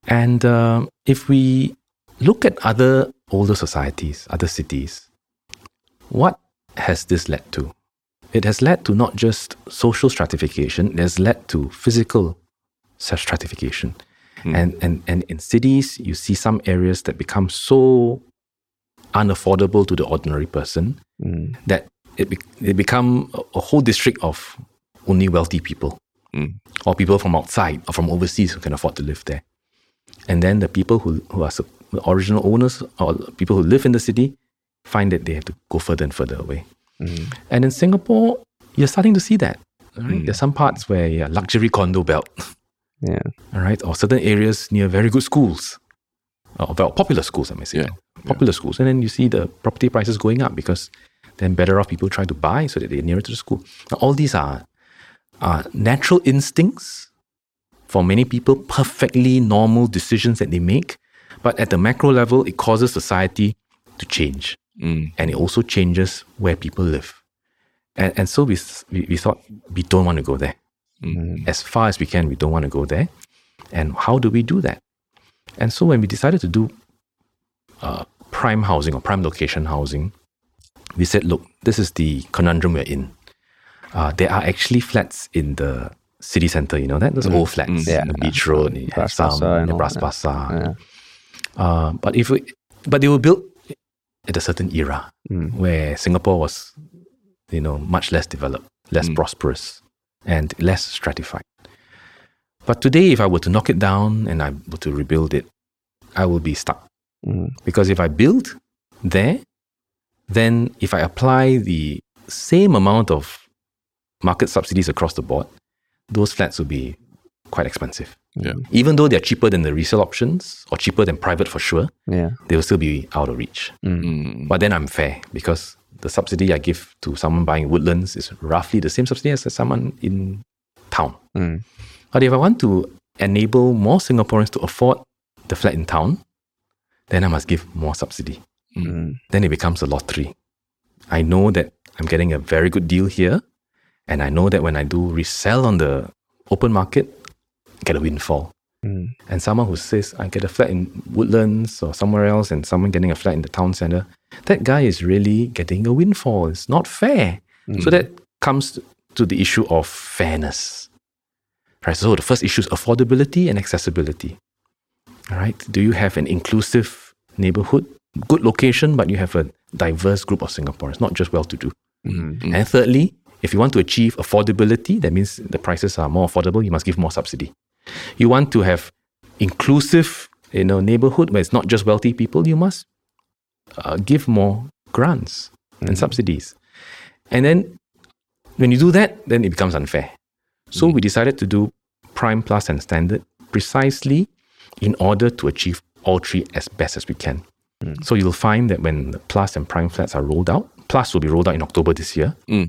And uh, if we look at other older societies, other cities, what has this led to? It has led to not just social stratification, it has led to physical stratification. Mm. And, and, and in cities, you see some areas that become so unaffordable to the ordinary person mm. that it, be, it become a, a whole district of only wealthy people mm. or people from outside or from overseas who can afford to live there. And then the people who, who are the original owners or people who live in the city find that they have to go further and further away. Mm. And in Singapore, you're starting to see that. Right? Mm. There's some parts where yeah, luxury condo belt. Yeah. All right. Or certain areas near very good schools. Or well, popular schools, I may say. Yeah. Popular yeah. schools. And then you see the property prices going up because then better off people try to buy so that they're nearer to the school. Now, all these are, are natural instincts for many people, perfectly normal decisions that they make. But at the macro level, it causes society to change. Mm. And it also changes where people live. And, and so we, we, we thought we don't want to go there. Mm. As far as we can, we don't want to go there. And how do we do that? And so when we decided to do uh, prime housing or prime location housing, we said, look, this is the conundrum we're in. Uh, there are actually flats in the city centre, you know that? Those mm. old flats, mm. yeah. the Beach Road, you have some, the Bras Basah. Yeah. Uh, but if we, but they were built at a certain era mm. where Singapore was, you know, much less developed, less mm. prosperous, and less stratified. But today, if I were to knock it down and I were to rebuild it, I will be stuck. Mm. Because if I build there, then if I apply the same amount of market subsidies across the board, those flats will be quite expensive. Yeah. Even though they're cheaper than the resale options or cheaper than private for sure, yeah. they will still be out of reach. Mm. But then I'm fair because the subsidy I give to someone buying Woodlands is roughly the same subsidy as someone in town. Mm. But if I want to enable more Singaporeans to afford the flat in town, then I must give more subsidy. Mm. Then it becomes a lottery. I know that I'm getting a very good deal here, and I know that when I do resell on the open market, I get a windfall. Mm. And someone who says, I get a flat in Woodlands or somewhere else, and someone getting a flat in the town centre, that guy is really getting a windfall. It's not fair. Mm. So that comes to the issue of fairness. Right? So the first issue is affordability and accessibility. All right? Do you have an inclusive neighbourhood? Good location, but you have a diverse group of Singaporeans, not just well-to-do. Mm-hmm. And thirdly, if you want to achieve affordability, that means the prices are more affordable, you must give more subsidy. You want to have inclusive, you know, neighbourhood where it's not just wealthy people, you must uh, give more grants mm-hmm. and subsidies. And then when you do that, then it becomes unfair. So mm-hmm. we decided to do Prime Plus and Standard precisely in order to achieve all three as best as we can. Mm. So you'll find that when the Plus and Prime flats are rolled out, Plus will be rolled out in October this year, mm.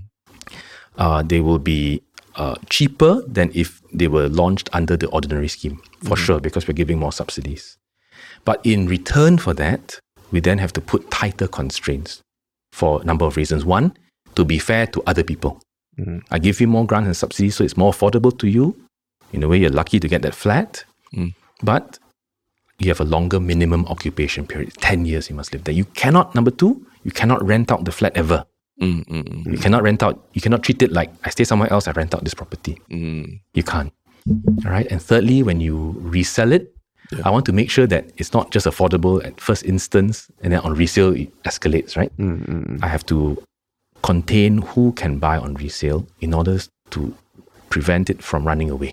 uh, they will be uh, cheaper than if they were launched under the ordinary scheme, for mm. sure, because we're giving more subsidies. But in return for that, we then have to put tighter constraints for a number of reasons. One, to be fair to other people. Mm. I give you more grants and subsidies so it's more affordable to you. In a way, you're lucky to get that flat. Mm. But you have a longer minimum occupation period. ten years you must live there. You cannot, number two, you cannot rent out the flat ever. Mm, mm, mm. You cannot rent out, you cannot treat it like, I stay somewhere else, I rent out this property. Mm. You can't. All right. And thirdly, when you resell it, yeah. I want to make sure that it's not just affordable at first instance and then on resale it escalates, right? Mm, mm, I have to contain who can buy on resale in order to prevent it from running away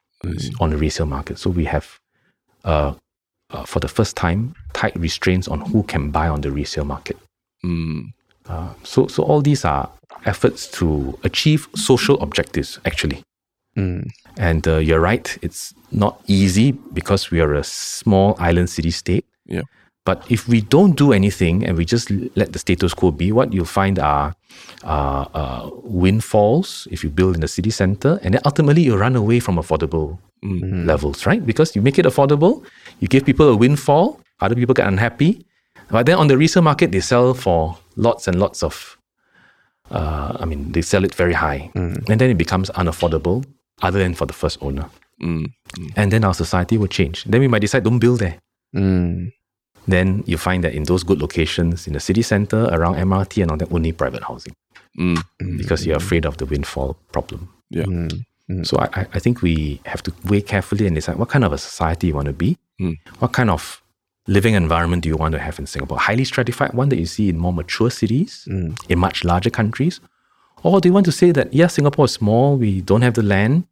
on the resale market. So we have uh, Uh, for the first time, tight restraints on who can buy on the resale market. Mm. Uh, so, so all these are efforts to achieve social objectives, actually. Mm. And uh, you're right, it's not easy because we are a small island city-state. Yeah. But if we don't do anything and we just let the status quo be, what you'll find are uh, uh, windfalls if you build in the city centre, and then ultimately you run away from affordable mm-hmm. levels, right? Because you make it affordable, you give people a windfall, other people get unhappy, but then on the resale market, they sell for lots and lots of, uh, I mean, they sell it very high. Mm. And then it becomes unaffordable other than for the first owner. Mm. Mm. And then our society will change. Then we might decide, don't build there. Mm. Then you find that in those good locations, in the city center, around M R T and all that, only private housing. Mm. Because you're afraid of the windfall problem. Yeah. Mm. Mm. So I, I think we have to weigh carefully and decide what kind of a society you want to be. Mm. What kind of living environment do you want to have in Singapore? Highly stratified, one that you see in more mature cities, Mm. in much larger countries? Or do you want to say that, yes, Singapore is small, we don't have the land,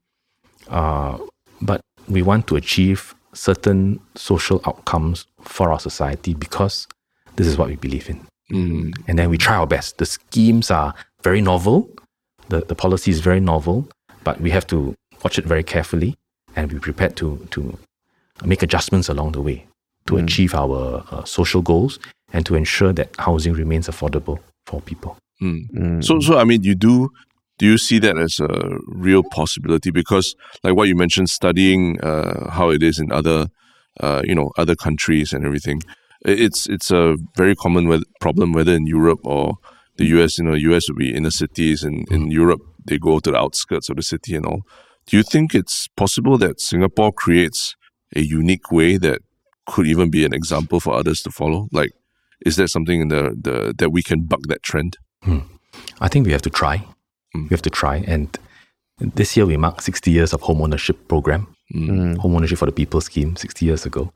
uh, but we want to achieve certain social outcomes for our society because this is what we believe in. Mm. And then we try our best. The schemes are very novel, the, the policy is very novel, but we have to watch it very carefully and be prepared to, to make adjustments along the way to Mm. achieve our uh, social goals and to ensure that housing remains affordable for people. Mm. Mm. So, so I mean, you do do you see that as a real possibility? Because, like what you mentioned, studying uh, how it is in other, uh, you know, other countries and everything, it's it's a very common with, problem whether in Europe or the U S. You know, U S would be inner cities, and in Europe they go to the outskirts of the city and all. Do you think it's possible that Singapore creates a unique way that could even be an example for others to follow? Like, is there something in the, the that we can buck that trend? Hmm. I think we have to try. Mm. We have to try. And this year we mark sixty years of home ownership program, Mm. home ownership for the people scheme, sixty years ago.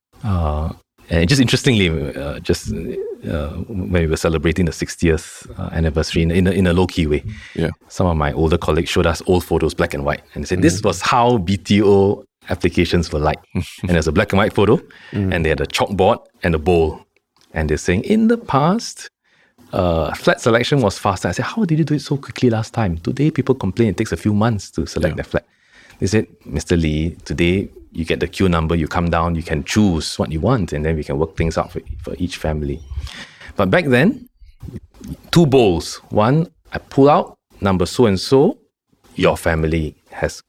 Uh, and just interestingly, uh, just uh, when we were celebrating the sixtieth uh, anniversary in, in, a, in a low-key way, Yeah. some of my older colleagues showed us old photos, black and white, and they said this was how B T O applications were like. And there's a black and white photo, and they had a chalkboard and a bowl. And they're saying, in the past, uh, flat selection was faster. I said, how did you do it so quickly last time? Today, people complain it takes a few months to select Yeah. their flat. They said, Mister Lee, today you get the queue number, you come down, you can choose what you want, and then we can work things out for, for each family. But back then, two bowls. One, I pull out, number so-and-so, your family has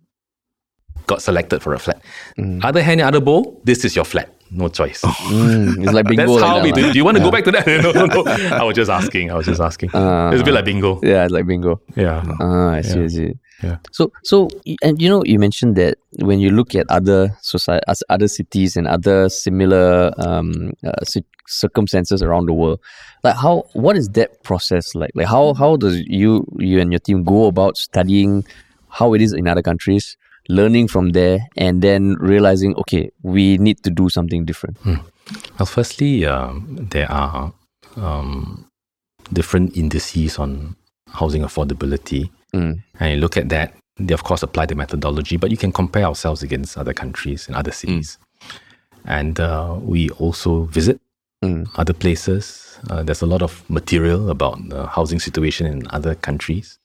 got selected for a flat. Mm. Other hand, other bowl, this is your flat. No choice. Mm. It's like bingo. That's like how that, we lah. do it. Do you want to go back to that? no, no, no. I was just asking. I was just asking. Uh, it's a bit like bingo. Yeah, it's like bingo. Yeah. Ah, I see, Yeah. I see. Yeah. So, so, and you know, you mentioned that when you look at other society, other cities and other similar um, uh, ci- circumstances around the world, like how, what is that process like? Like how, how does you, you and your team go about studying how it is in other countries, learning from there, and then realizing, okay, we need to do something different? Hmm. Well, firstly, um, there are um, different indices on housing affordability. Mm. And you look at that, they of course apply the methodology, but you can compare ourselves against other countries and other cities. And uh, we also visit Mm. other places. Uh, there's a lot of material about the housing situation in other countries.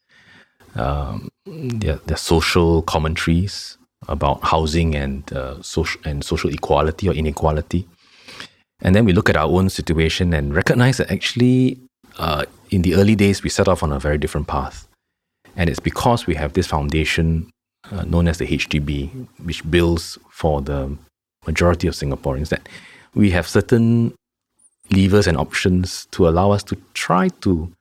Um, there, there are social commentaries about housing and uh, social and social equality or inequality. And then we look at our own situation and recognize that actually, uh, in the early days, we set off on a very different path. And it's because we have this foundation uh, known as the H D B, which builds for the majority of Singaporeans, that we have certain levers and options to allow us to try to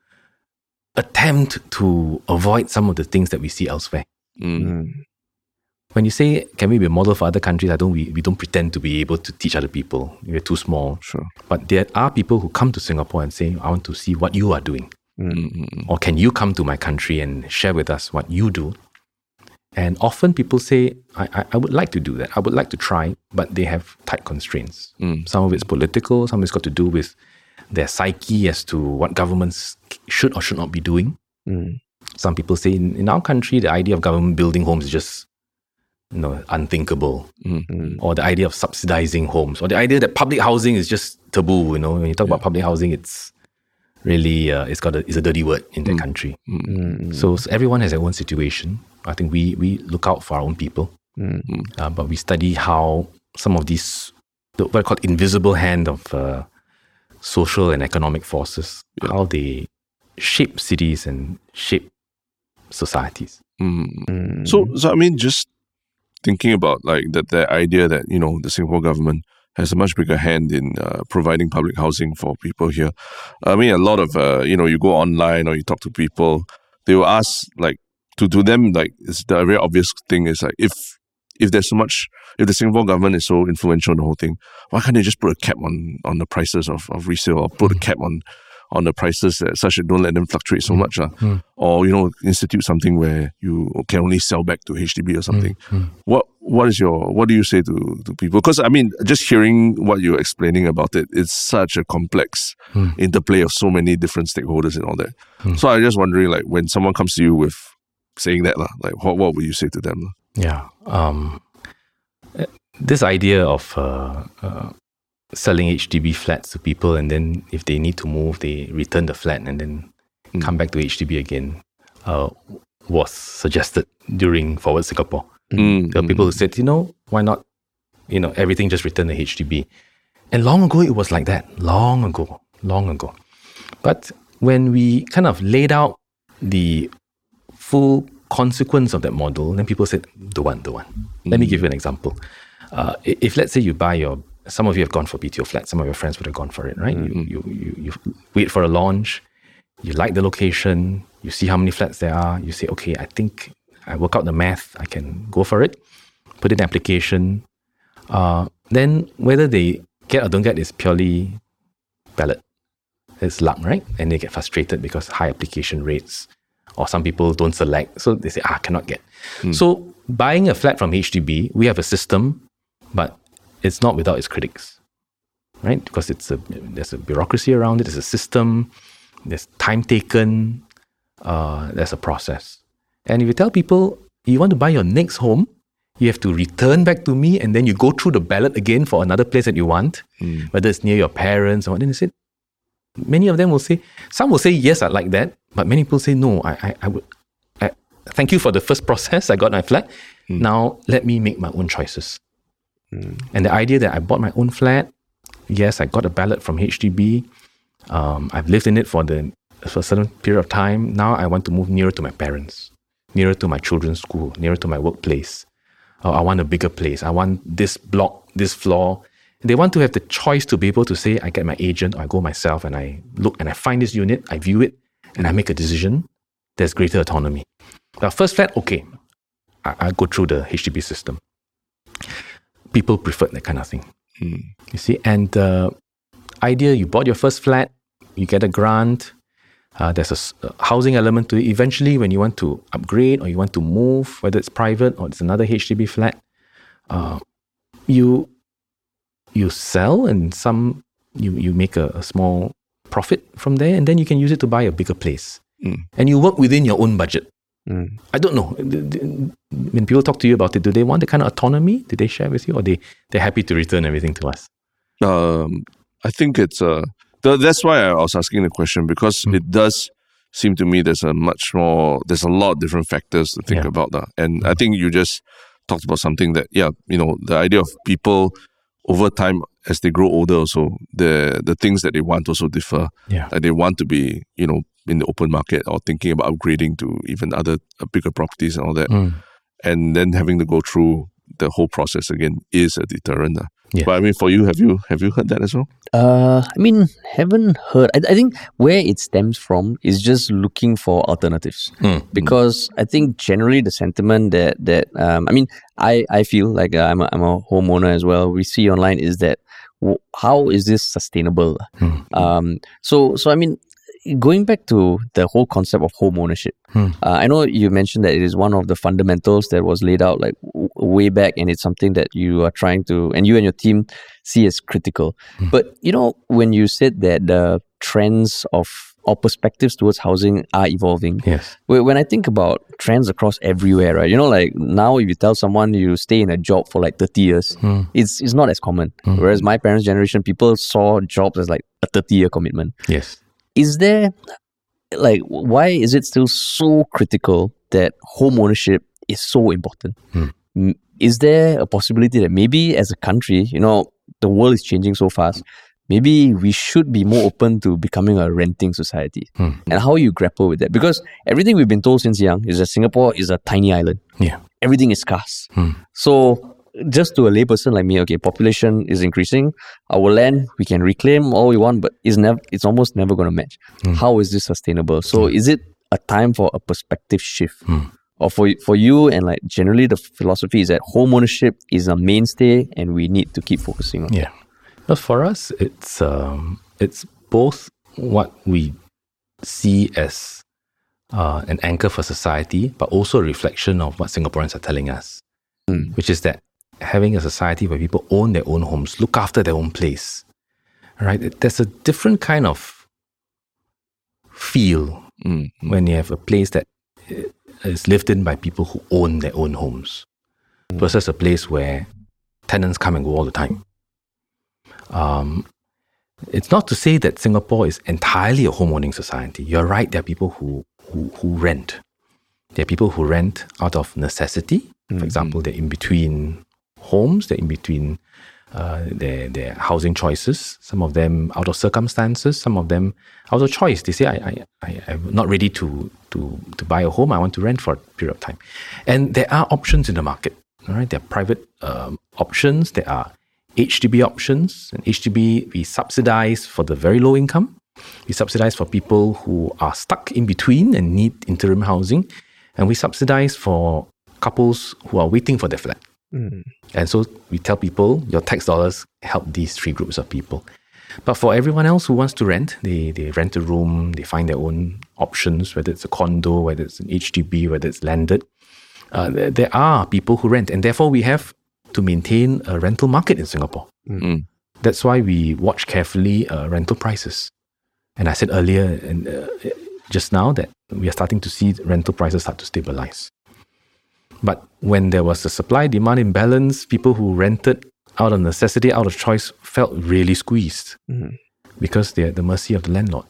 attempt to avoid some of the things that we see elsewhere. Mm. Mm. When you say, can we be a model for other countries? I don't. We, we don't pretend to be able to teach other people. We're too small. Sure. But there are people who come to Singapore and say, I want to see what you are doing. Mm. Or can you come to my country and share with us what you do? And often people say, I, I, I would like to do that. I would like to try, but they have tight constraints. Mm. Some of it's political, some of it's got to do with their psyche as to what governments should or should not be doing. Mm. Some people say in, in our country, the idea of government building homes is just, you know, unthinkable. Mm. Mm. Or the idea of subsidizing homes, or the idea that public housing is just taboo. You know, when you talk Yeah. about public housing, it's really uh, it's got a, it's a dirty word in that country. Mm. So, so everyone has their own situation. I think we we look out for our own people, Mm. uh, but we study how some of these, the, what I call invisible hand of uh, social and economic forces, Yeah. how they shape cities and shape societies. Mm. Mm. So, so I mean, just thinking about like that, the idea that, you know, the Singapore government has a much bigger hand in uh, providing public housing for people here. I mean, a lot of, uh, you know, you go online or you talk to people, they will ask, like, to, to them, like, it's the very obvious thing is like, if if there's so much, if the Singapore government is so influential in the whole thing, why can't they just put a cap on, on the prices of, of resale, or put mm. a cap on on the prices that such that don't let them fluctuate so mm. much, uh? mm. or you know, institute something where you can only sell back to H D B or something. Mm. Mm. What what is your what do you say to, to people? Because I mean, just hearing what you're explaining about it, it's such a complex mm. interplay of so many different stakeholders and all that. Mm. So I'm just wondering, like, when someone comes to you with saying that, like, what what would you say to them? Yeah, um, this idea of uh, uh, selling H D B flats to people, and then if they need to move, they return the flat and then mm. come back to H D B again, uh, was suggested during Forward Singapore. Mm. There were people who said, you know, why not, you know, everything just return to H D B. And long ago, it was like that. Long ago. Long ago. But when we kind of laid out the full consequence of that model, then people said, don't want, don't want. Mm. Let me give you an example. Uh, if let's say you buy your, some of you have gone for B T O flats, some of your friends would have gone for it, right? Mm-hmm. You, you, you, you wait for a launch, you like the location, you see how many flats there are, you say, okay, I think I work out the math, I can go for it, put in an application. Uh, then whether they get or don't get is purely ballot. It's luck, right? And they get frustrated because high application rates, or some people don't select, so they say, ah, cannot get. Mm. So buying a flat from H D B, we have a system, but it's not without its critics, right? Because it's a there's a bureaucracy around it, there's a system, there's time taken, uh, there's a process. And if you tell people you want to buy your next home, you have to return back to me, and then you go through the ballot again for another place that you want, mm. whether it's near your parents or what. Then they said, many of them will say, some will say, yes, I like that. But many people say, no, I, I, I would, I, thank you for the first process. I got my flat. Mm. Now let me make my own choices. Mm. And the idea that I bought my own flat, yes, I got a ballot from H D B. Um, I've lived in it for the for a certain period of time. Now I want to move nearer to my parents, nearer to my children's school, nearer to my workplace. Uh, I want a bigger place. I want this block, this floor. They want to have the choice to be able to say, I get my agent, or I go myself and I look and I find this unit, I view it, and I make a decision. There's greater autonomy. Now, first flat, okay, I, I go through the H D B system. People prefer that kind of thing. Mm. You see, and the uh, idea, you bought your first flat, you get a grant, uh, there's a, a housing element to it. Eventually, when you want to upgrade or you want to move, whether it's private or it's another H D B flat, uh, you you sell, and some you, you make a, a small profit from there, and then you can use it to buy a bigger place. Mm. And you work within your own budget. Mm. I don't know. When people talk to you about it, do they want the kind of autonomy? Do they share with you, or they, they're happy to return everything to us? Um, I think it's... Uh, th- that's why I was asking the question, because mm. it does seem to me there's a much more... There's a lot of different factors to think yeah. about that. And mm. I think you just talked about something that, yeah, you know, the idea of people over time, as they grow older also, the the things that they want also differ. Yeah. Like they want to be, you know, in the open market, or thinking about upgrading to even other uh, bigger properties and all that. Mm. And then having to go through the whole process again is a deterrent. Uh. Yeah. But I mean, for you, have you have you heard that as well? Uh, I mean, haven't heard. I, I think where it stems from is just looking for alternatives. Mm. Because mm. I think generally the sentiment that that um, I mean, I, I feel like uh, I'm a, I'm a homeowner as well. We see online is that w- how is this sustainable? Mm. Um, so so I mean, going back to the whole concept of home ownership, hmm. uh, I know you mentioned that it is one of the fundamentals that was laid out like w- way back, and it's something that you are trying to, and you and your team see as critical. Hmm. But you know, when you said that the trends of or perspectives towards housing are evolving. Yes. When I think about trends across everywhere, right? You know, like now if you tell someone you stay in a job for like thirty years, hmm. it's it's not as common. Hmm. Whereas my parents' generation, people saw jobs as like a thirty-year commitment. Yes. Is there, like, why is it still so critical that home ownership is so important? Hmm. Is there a possibility that maybe as a country, you know, the world is changing so fast, maybe we should be more open to becoming a renting society? Hmm. And how you grapple with that? Because everything we've been told since young is that Singapore is a tiny island. Yeah. Everything is scarce. Hmm. So just to a layperson like me, okay, population is increasing. Our land, we can reclaim all we want, but it's never, it's almost never going to match. Mm. How is this sustainable? So mm. is it a time for a perspective shift? Mm. or for for you and like generally the philosophy is that home ownership is a mainstay and we need to keep focusing on. Yeah. But for us, it's um, it's both what we see as uh, an anchor for society, but also a reflection of what Singaporeans are telling us, mm. which is that having a society where people own their own homes, look after their own place, right? There's a different kind of feel mm. when you have a place that is lived in by people who own their own homes mm. versus a place where tenants come and go all the time. Um, it's not to say that Singapore is entirely a home-owning society. You're right, there are people who, who, who rent. There are people who rent out of necessity. Mm-hmm. For example, they're in between homes, they're in between uh, their, their housing choices. Some of them out of circumstances, some of them out of choice. They say, I, I, I, I'm not ready to, to, to buy a home, I want to rent for a period of time. And there are options in the market. All right, there are private um, options, there are H D B options. And H D B, we subsidize for the very low income. We subsidize for people who are stuck in between and need interim housing. And we subsidize for couples who are waiting for their flat. Mm. And so we tell people, your tax dollars help these three groups of people. But for everyone else who wants to rent, they, they rent a room, they find their own options, whether it's a condo, whether it's an H D B, whether it's landed. Uh, there, there are people who rent. And therefore, we have to maintain a rental market in Singapore. Mm-hmm. That's why we watch carefully uh, rental prices. And I said earlier, and uh, just now, that we are starting to see rental prices start to stabilize. But when there was a supply-demand imbalance, people who rented out of necessity, out of choice, felt really squeezed mm-hmm. because they're at the mercy of the landlord.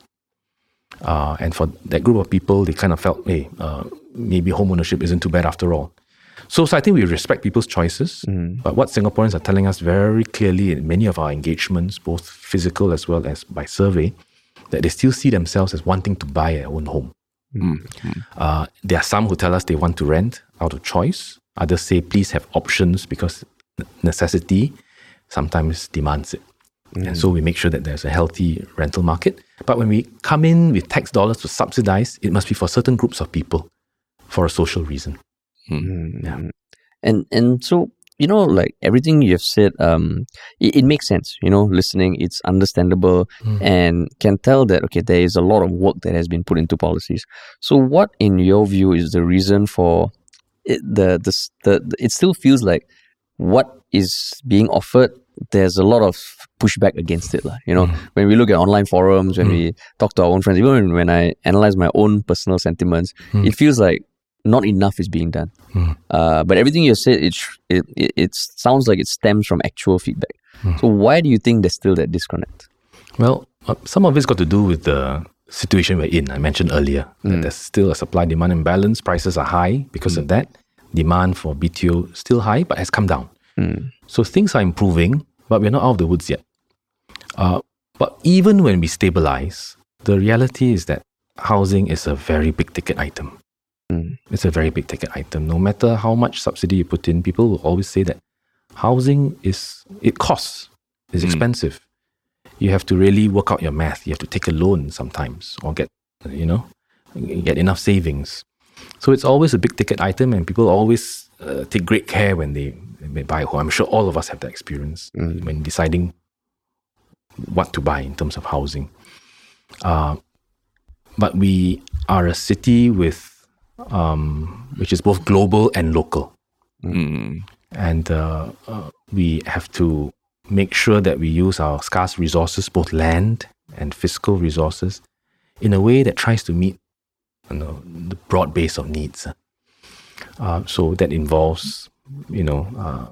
Uh, and for that group of people, they kind of felt, hey, uh, maybe home ownership isn't too bad after all. So, so I think we respect people's choices, mm. but what Singaporeans are telling us very clearly in many of our engagements, both physical as well as by survey, that they still see themselves as wanting to buy their own home. Mm. Uh, there are some who tell us they want to rent out of choice. Others say, please have options because necessity sometimes demands it. Mm. And so we make sure that there's a healthy rental market. But when we come in with tax dollars to subsidize, it must be for certain groups of people for a social reason. Mm. Yeah. And and so, you know, like everything you've said, um, it, it makes sense, you know, listening, it's understandable mm. and can tell that, okay, there is a lot of work that has been put into policies. So what, in your view, is the reason for it, the, the, the, the, it still feels like what is being offered, there's a lot of pushback against it. You know, mm. when we look at online forums, when mm. we talk to our own friends, even when I analyze my own personal sentiments, mm. it feels like not enough is being done. Mm. Uh, but everything you said, it, it it it sounds like it stems from actual feedback. Mm. So why do you think there's still that disconnect? Well, uh, some of it's got to do with the situation we're in. I mentioned earlier mm. that there's still a supply-demand imbalance. Prices are high because mm. of that. Demand for B T O still high, but has come down. Mm. So things are improving, but we're not out of the woods yet. Uh, but even when we stabilize, the reality is that housing is a very big ticket item. Mm. It's a very big ticket item. No matter how much subsidy you put in, people will always say that housing is, it costs, it's mm. expensive. You have to really work out your math. You have to take a loan sometimes or get, you know, get enough savings. So it's always a big ticket item and people always uh, take great care when they, they buy a home. I'm sure all of us have that experience mm. when deciding what to buy in terms of housing. Uh, but we are a city with Um, which is both global and local. Mm. And uh, uh, we have to make sure that we use our scarce resources, both land and fiscal resources, in a way that tries to meet you know, the broad base of needs. Uh, so that involves, you know, uh,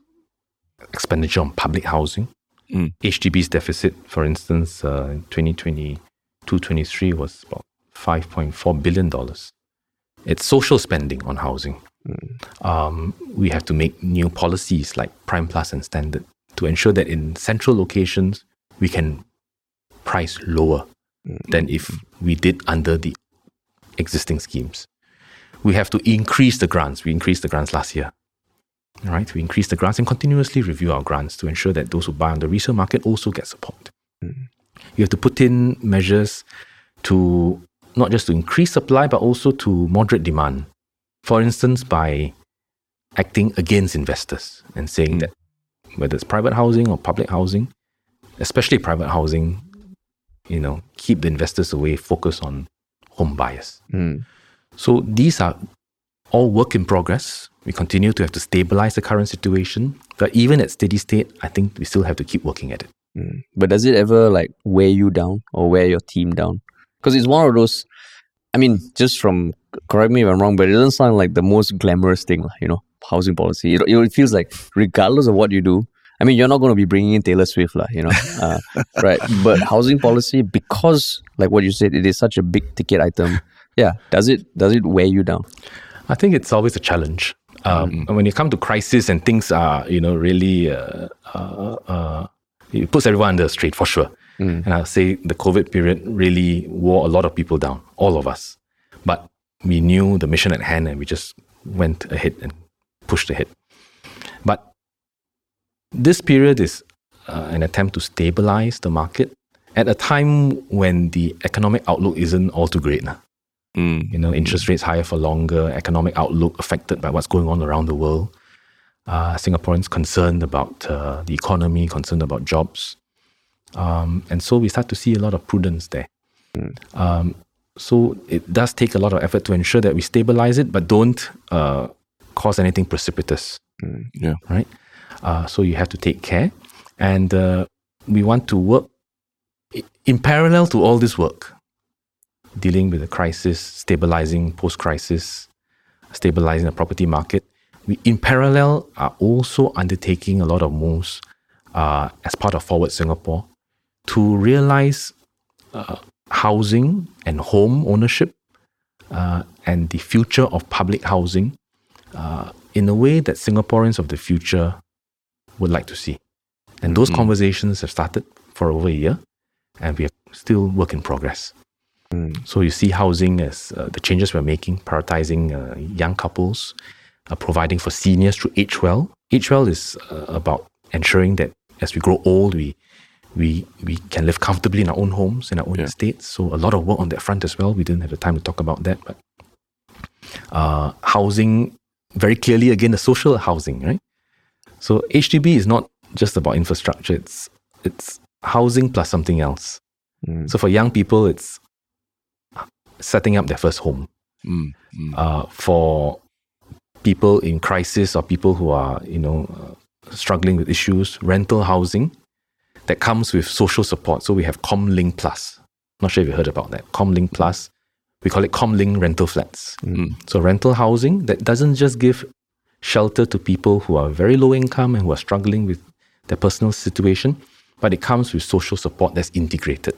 expenditure on public housing. Mm. H D B's deficit, for instance, uh, in twenty twenty-two twenty-three was about five point four billion dollars. It's social spending on housing. Mm. Um, we have to make new policies like Prime Plus and Standard to ensure that in central locations, we can price lower mm. than if we did under the existing schemes. We have to increase the grants. We increased the grants last year. All right? We increased the grants and continuously review our grants to ensure that those who buy on the resale market also get support. Mm. You have to put in measures to not just to increase supply, but also to moderate demand. For instance, by acting against investors and saying mm. that whether it's private housing or public housing, especially private housing, you know, keep the investors away, focus on home buyers. Mm. So these are all work in progress. We continue to have to stabilize the current situation. But even at steady state, I think we still have to keep working at it. Mm. But does it ever like wear you down or wear your team down? Because it's one of those, I mean, just from, correct me if I'm wrong, but it doesn't sound like the most glamorous thing, you know, housing policy. It, it feels like regardless of what you do, I mean, you're not going to be bringing in Taylor Swift, lah, you know, uh, right? But housing policy, because like what you said, it is such a big ticket item. Yeah, does it does it wear you down? I think it's always a challenge. Um, mm. When you come to crisis and things are, you know, really, uh, uh, uh, it puts everyone under strain for sure. Mm. And I'll say the COVID period really wore a lot of people down, all of us. But we knew the mission at hand and we just went ahead and pushed ahead. But this period is uh, an attempt to stabilize the market at a time when the economic outlook isn't all too great. Nah. Mm. You know, interest rates higher for longer, economic outlook affected by what's going on around the world. Uh, Singaporeans concerned about uh, the economy, concerned about jobs. Um, and so we start to see a lot of prudence there. Mm. Um, so it does take a lot of effort to ensure that we stabilize it, but don't uh, cause anything precipitous. Mm. Yeah. Right? Uh, so you have to take care. And uh, we want to work in parallel to all this work, dealing with the crisis, stabilizing post-crisis, stabilizing the property market. We, in parallel, are also undertaking a lot of moves uh, as part of Forward Singapore to realize uh, housing and home ownership uh, and the future of public housing uh, in a way that Singaporeans of the future would like to see. And those mm-hmm. conversations have started for over a year, and we are still work in progress. Mm. So you see housing as uh, the changes we're making, prioritizing uh, young couples, uh, providing for seniors through Age Well. Age Well is uh, about ensuring that as we grow old, we we we can live comfortably in our own homes, in our own yeah. estates. So a lot of work on that front as well. We didn't have the time to talk about that, but uh, housing, very clearly, again, the social housing, right? So H D B is not just about infrastructure. It's it's housing plus something else. Mm. So for young people, it's setting up their first home. Mm. Mm. Uh, for people in crisis or people who are, you know, uh, struggling with issues, rental housing that comes with social support. So we have ComLink Plus. Not sure if you heard about that. ComLink Plus. We call it ComLink rental flats. Mm. So rental housing that doesn't just give shelter to people who are very low income and who are struggling with their personal situation, but it comes with social support that's integrated,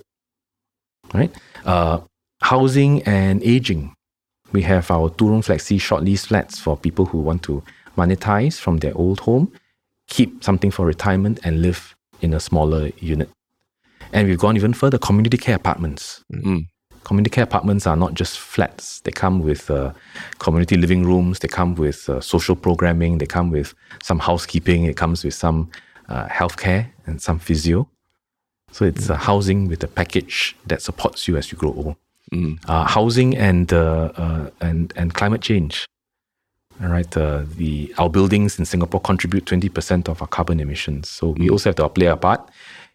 right? Uh, housing and aging. We have our two-room flexi short lease flats for people who want to monetize from their old home, keep something for retirement and live in a smaller unit. And we've gone even further, community care apartments. Mm-hmm. Community care apartments are not just flats. They come with uh, community living rooms. They come with uh, social programming. They come with some housekeeping. It comes with some uh, healthcare and some physio. So it's uh, housing with a package that supports you as you grow old. Mm. Uh, housing and uh, uh, and and climate change. All right, uh, the our buildings in Singapore contribute twenty percent of our carbon emissions. So we mm. also have to play our part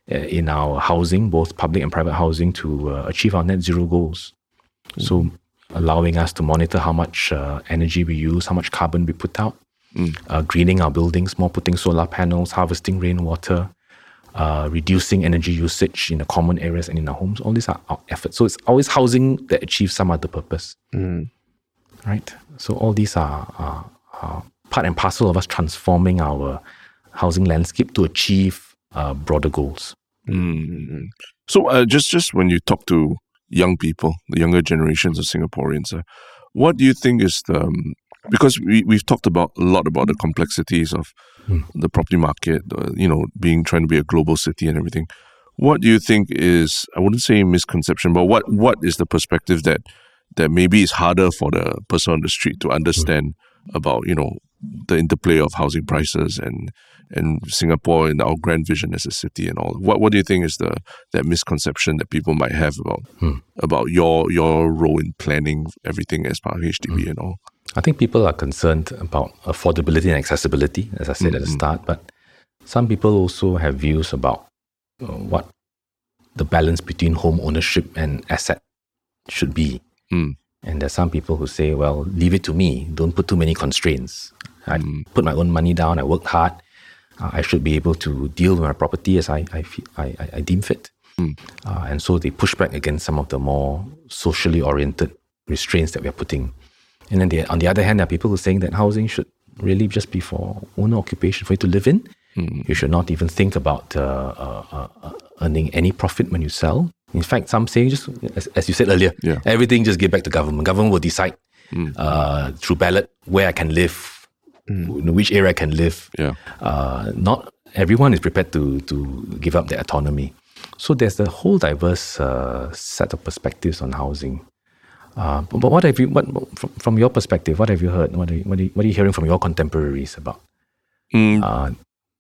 in our housing, both public and private housing, to uh, achieve our net zero goals. Mm. So allowing us to monitor how much uh, energy we use, how much carbon we put out, mm. uh, greening our buildings, more putting solar panels, harvesting rainwater, uh, reducing energy usage in the common areas and in our homes. All these are our efforts. So it's always housing that achieves some other purpose. Mm. Right? So all these are, are, are part and parcel of us transforming our housing landscape to achieve uh, broader goals. Mm-hmm. So uh, just, just when you talk to young people, the younger generations of Singaporeans, uh, what do you think is the... Um, because we, we've talked about a lot about the complexities of mm. the property market, uh, you know, being trying to be a global city and everything. What do you think is, I wouldn't say misconception, but what what is the perspective that that maybe is harder for the person on the street to understand mm. about, you know, the interplay of housing prices and and Singapore and our grand vision as a city and all? What what do you think is the that misconception that people might have about hmm. about your your role in planning everything as part of H D B hmm. and all? I think people are concerned about affordability and accessibility, as I said mm-hmm. at the start, but some people also have views about uh, what the balance between home ownership and asset should be. Mm. And there's some people who say, well, leave it to me. Don't put too many constraints. I mm. put my own money down. I worked hard. Uh, I should be able to deal with my property as I I, I, I deem fit. Mm. Uh, and so they push back against some of the more socially oriented restraints that we are putting. And then they, on the other hand, there are people who are saying that housing should really just be for owner occupation, for you to live in. Mm. You should not even think about uh, uh, uh, earning any profit when you sell. In fact, some say, just as, as you said earlier, yeah. everything just give back to government. Government will decide mm. uh, through ballot where I can live, mm. in which area I can live. Yeah. Uh, not everyone is prepared to to give up their autonomy. So there's a whole diverse uh, set of perspectives on housing. Uh, but, but what have you, what from, from your perspective, what have you heard? What are you, what are you, what are you hearing from your contemporaries about? Mm. Uh,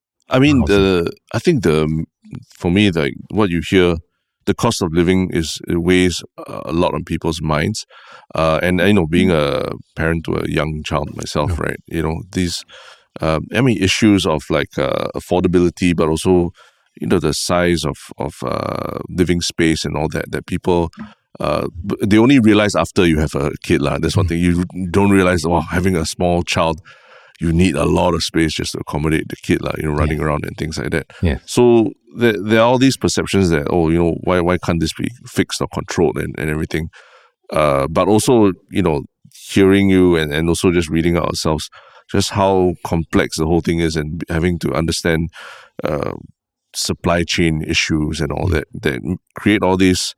I mean, the I think the for me, like what you hear, the cost of living is it weighs a lot on people's minds, uh, and you know, being a parent to a young child myself, yeah. right? You know, these uh, I mean, issues of like uh, affordability, but also you know the size of of uh, living space and all that that people. Uh, they only realize after you have a kid, lah. That's one thing you don't realize. Oh, having a small child, you need a lot of space just to accommodate the kid, like, you know, running yeah. around and things like that. Yeah. So there, there are all these perceptions that, oh, you know, why why can't this be fixed or controlled and, and everything? Uh, but also, you know, hearing you and, and also just reading out ourselves, just how complex the whole thing is and having to understand uh, supply chain issues and all that, that create all these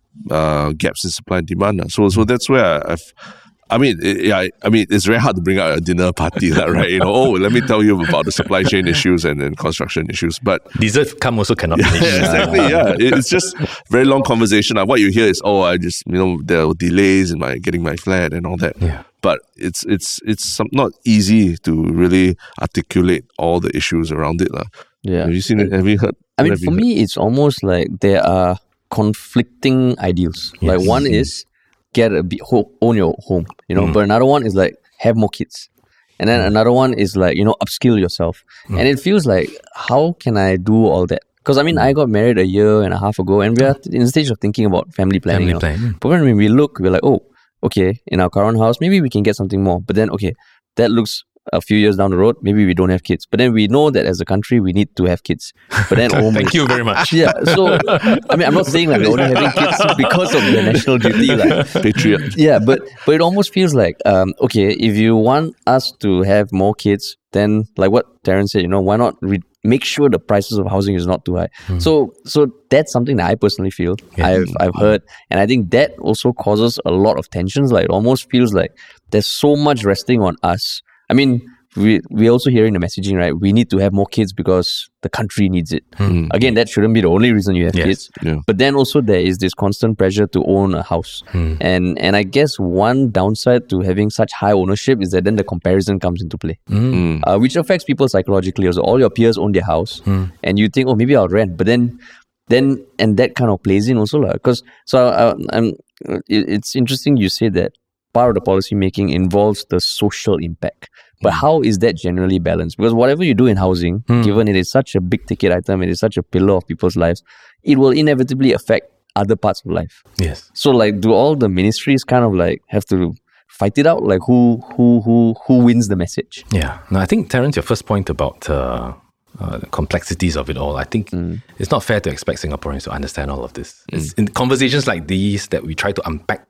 uh, gaps in supply and demand. So, so that's where I've, I mean, it, yeah, I mean, it's very hard to bring out a dinner party, right? You know, oh, let me tell you about the supply chain issues and then construction issues. But dessert come also cannot yeah, finish. Exactly, yeah. It's just very long conversation. What you hear is, oh, I just, you know, there are delays in my getting my flat and all that. Yeah. But it's it's it's some, not easy to really articulate all the issues around it. La. Yeah. Have you seen it? Have you heard? I mean, for me, it's almost like there are conflicting ideals. Yes. Like one is get a bit home, own your home, you know. Mm. But another one is like have more kids, and then mm. another one is like, you know, upskill yourself. Mm. And it feels like, how can I do all that? Because I mean, mm. I got married a year and a half ago, and we are in the stage of thinking about family planning. Family you know? planning. But when we look, we're like, oh, okay, in our current house, maybe we can get something more. But then, okay, that looks a few years down the road, maybe we don't have kids. But then we know that as a country, we need to have kids. But then, oh my, thank you very much. Yeah, so I mean, I'm not saying like we're only having kids because of the national duty, like patriot. Yeah, but but it almost feels like, um, okay, if you want us to have more kids, then like what Terence said, you know, why not re- make sure the prices of housing is not too high? Hmm. So so that's something that I personally feel. Yeah. I've I've heard, and I think that also causes a lot of tensions. Like it almost feels like there's so much resting on us. I mean, we we also hearing the messaging, right? We need to have more kids because the country needs it. Mm. Again, that shouldn't be the only reason you have yes. kids. Yeah. But then also there is this constant pressure to own a house. Mm. And and I guess one downside to having such high ownership is that then the comparison comes into play, mm. uh, which affects people psychologically. Also, all your peers own their house, mm. and you think, oh, maybe I'll rent. But then, then and that kind of plays in also, because so I, I'm. It, it's interesting you say that part of the policy making involves the social impact. But how is that generally balanced? Because whatever you do in housing, mm. given it is such a big ticket item, it is such a pillar of people's lives, it will inevitably affect other parts of life. Yes. So like, do all the ministries kind of like have to fight it out? Like who who who who wins the message? Yeah. No, I think, Terence, your first point about uh, uh, the complexities of it all, I think mm. it's not fair to expect Singaporeans to understand all of this. Mm. It's in conversations like these that we try to unpack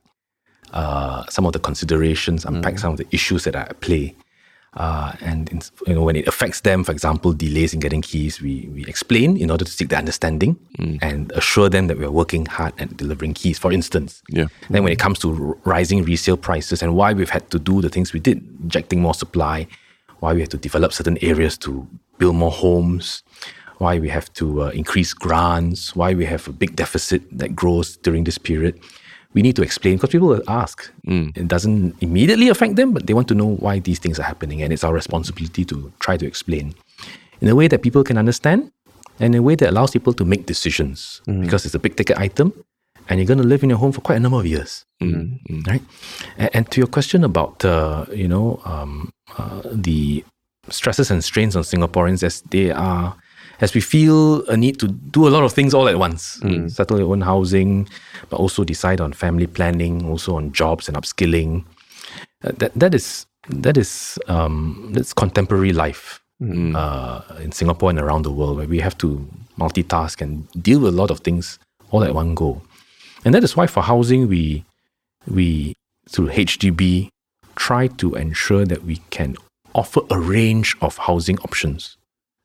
uh, some of the considerations, unpack mm. some of the issues that are at play. Uh, and in, you know, when it affects them, for example, delays in getting keys, we we explain in order to seek their understanding mm. and assure them that we are working hard at delivering keys, for instance. Yeah. Then when it comes to r- rising resale prices and why we've had to do the things we did, injecting more supply, why we have to develop certain areas to build more homes, why we have to uh, increase grants, why we have a big deficit that grows during this period. We need to explain, because people will ask. Mm. It doesn't immediately affect them, but they want to know why these things are happening. And it's our responsibility to try to explain in a way that people can understand and in a way that allows people to make decisions. Mm. Because it's a big ticket item and you're going to live in your home for quite a number of years, Mm-hmm. right? And, and to your question about, uh, you know, um, uh, the stresses and strains on Singaporeans as they are, as we feel a need to do a lot of things all at once, Mm. settle your own housing, but also decide on family planning, also on jobs and upskilling. Uh, that that is that is um, that's contemporary life Mm. uh, in Singapore and around the world, where we have to multitask and deal with a lot of things all at one go. And that is why for housing, we we through H D B try to ensure that we can offer a range of housing options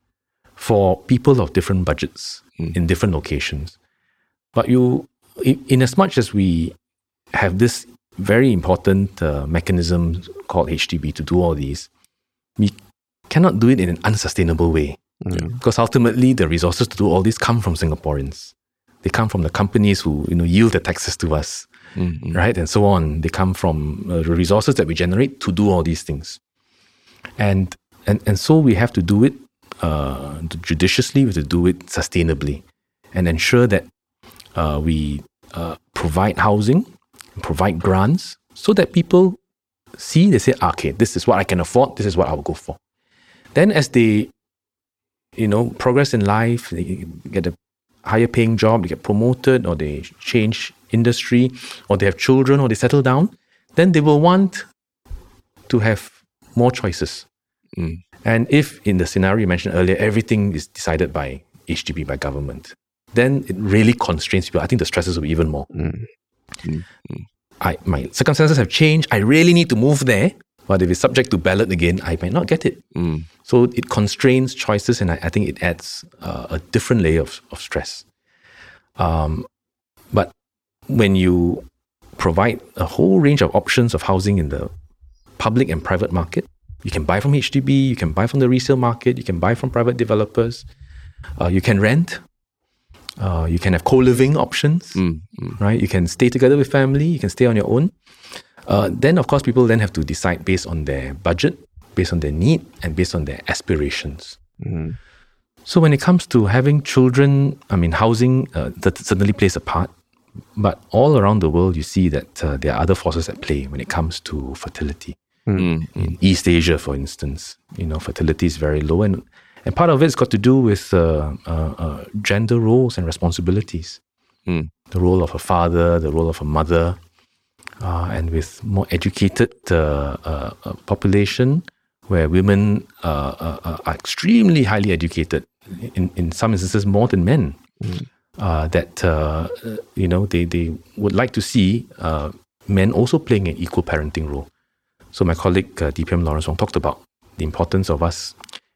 for people of different budgets Mm. in different locations. But you, in, in as much as we have this very important uh, mechanism called H D B to do all these, we cannot do it in an unsustainable way. Mm. Because ultimately, the resources to do all this come from Singaporeans. They come from the companies who, you know, yield the taxes to us, Mm. right, and so on. They come from uh, the resources that we generate to do all these things, and and and so we have to do it uh, judiciously. We have to do it sustainably, and ensure that uh, we uh, provide housing, provide grants, so that people see, they say, ah, okay, this is what I can afford. This is what I will go for. Then, as they, you know, progress in life, they get a higher paying job, they get promoted, or they change industry, or they have children, or they settle down, then they will want to have more choices. Mm. And if in the scenario you mentioned earlier, everything is decided by H D B, by government, then it really constrains people. I think the stresses will be even more. Mm. Mm. I, my circumstances have changed. I really need to move there. But if it's subject to ballot again, I might not get it. Mm. So it constrains choices, and I, I think it adds uh, a different layer of, of stress. Um, but when you provide a whole range of options of housing in the public and private market, you can buy from H D B, you can buy from the resale market, you can buy from private developers, uh, you can rent, uh, you can have co-living options, Mm. Mm. right? You can stay together with family, you can stay on your own. Uh, then, of course, people then have to decide based on their budget, based on their need, and based on their aspirations. Mm. So when it comes to having children, I mean, housing uh, that certainly plays a part. But all around the world, you see that uh, there are other forces at play when it comes to fertility. Mm. In East Asia, for instance, you know, fertility is very low, and and part of it's got to do with uh, uh, uh, gender roles and responsibilities. Mm. The role of a father, the role of a mother, uh, and with more educated uh, uh, uh, population, where women uh, uh, are extremely highly educated, in in some instances more than men. Mm. Uh, that uh, you know they they would like to see uh, men also playing an equal parenting role. So my colleague uh, D P M Lawrence Wong talked about the importance of us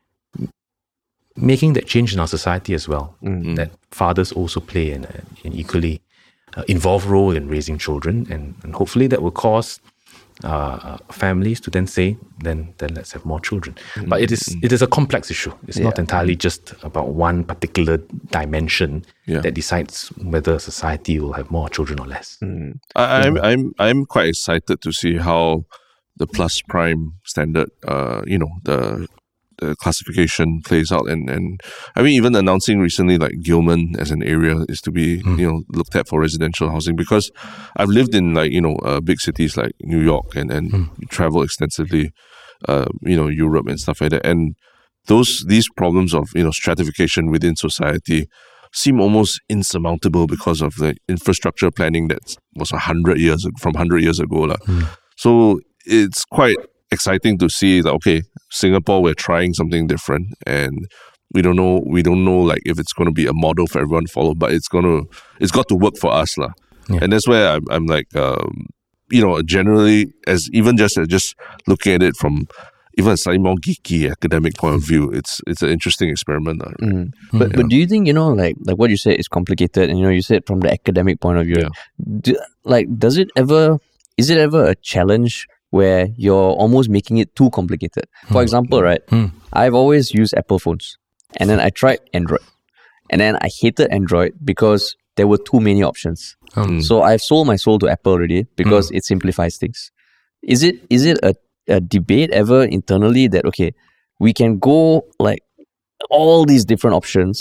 making that change in our society as well. Mm. That fathers also play an, an equally uh, involved role in raising children, and, and hopefully that will cause uh, families to then say, then then let's have more children. Mm. But it is it is a complex issue. It's Yeah. not entirely just about one particular dimension Yeah. that decides whether society will have more children or less. Mm. I, I'm I'm I'm quite excited to see how the plus prime standard, uh, you know, the the classification plays out, and and I mean, even announcing recently like Gilman as an area is to be Mm. you know looked at for residential housing, because I've lived in like you know uh, big cities like New York and and Mm. travel extensively, uh, you know Europe and stuff like that, and those these problems of you know stratification within society seem almost insurmountable because of the infrastructure planning that was a hundred years from hundred years ago, lah. Mm. So it's quite exciting to see that okay, Singapore, we're trying something different, and we don't know we don't know like if it's going to be a model for everyone to follow, but it's going to it's got to work for us, lah. Yeah. And that's where I'm, I'm like um, you know generally as even just as just looking at it from even a slightly more geeky academic point of view, it's it's an interesting experiment, lah. Mm. But Yeah. but do you think, you know, like like what you said is complicated, and you know, you said from the academic point of view, Yeah. do, like does it ever is it ever a challenge where you're almost making it too complicated? For example, right, Mm. I've always used Apple phones, and then I tried Android, and then I hated Android because there were too many options. Um, So I've sold my soul to Apple already because it simplifies things. Is it is it a, a debate ever internally that okay, we can go like all these different options,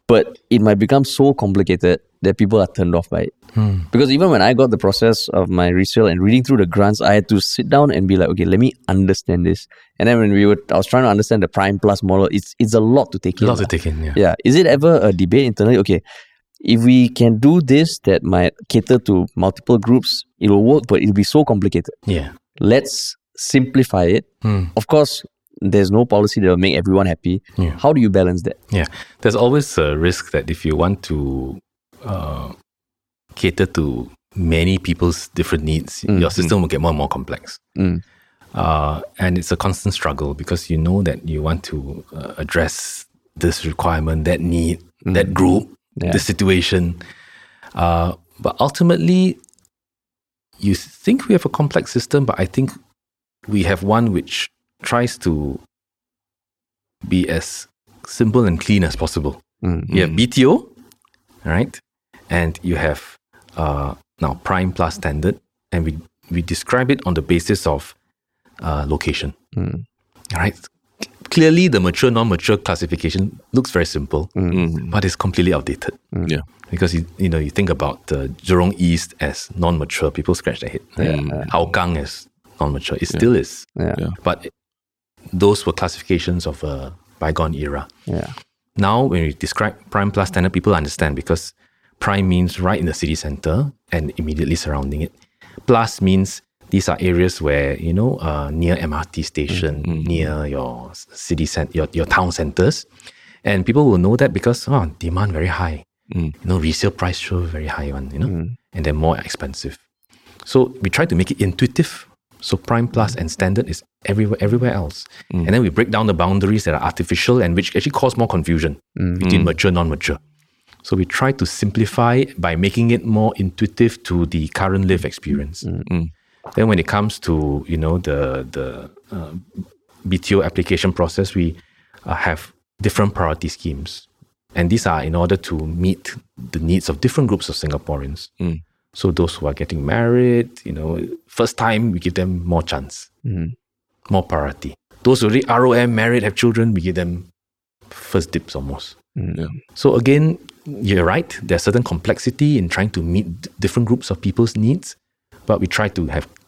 but it might become so complicated that people are turned off by it. Hmm. Because even when I got the process of my resale and reading through the grants, I had to sit down and be like, okay, let me understand this. And then when we were, I was trying to understand the Prime Plus model, it's it's a lot to take A in. lot to take in, yeah. Yeah. Is it ever a debate internally? Okay, if we can do this that might cater to multiple groups, it will work, but it'll be so complicated. Yeah. Let's simplify it. Hmm. Of course, there's no policy that will make everyone happy. Yeah. How do you balance that? Yeah. There's always a risk that if you want to uh, cater to many people's different needs, mm. your system mm. will get more and more complex. Mm. Uh, and it's a constant struggle because you know that you want to uh, address this requirement, that need, mm. that group, yeah. this situation. Uh, but ultimately, you think we have a complex system, but I think we have one which tries to be as simple and clean as possible. Mm-hmm. You have B T O, right? And you have uh, now Prime Plus Standard, and we, we describe it on the basis of uh, location. Mm. Right? Clearly, the mature, non-mature classification looks very simple, mm-hmm. but it's completely outdated. Mm. Yeah. Because you, you know you think about uh, Jurong East as non-mature, people scratch their head. Yeah. Uh, Hougang as non-mature, it yeah. still is. Yeah. Yeah. But it, those were classifications of a bygone era. Yeah. Now, when we describe Prime Plus Standard, people understand because Prime means right in the city center and immediately surrounding it. Plus means these are areas where, you know, uh, near M R T station, mm-hmm. near your city cent- your, your town centers. And people will know that because, oh, demand very high. Mm. You know, resale price show very high one, you know, mm. and they're more expensive. So we try to make it intuitive. So Prime Plus and Standard is everywhere, everywhere else. Mm. And then we break down the boundaries that are artificial and which actually cause more confusion mm. between mature and non-mature. So we try to simplify by making it more intuitive to the current live experience. Mm. Then when it comes to, you know, the, the uh, B T O application process, we uh, have different priority schemes. And these are in order to meet the needs of different groups of Singaporeans. Mm. So those who are getting married, you know, first time, we give them more chance, mm. more priority. Those who already R O M, married, have children, we give them first dips almost. Mm. Yeah. So again, you're right. There's certain complexity in trying to meet d- different groups of people's needs, but we try to have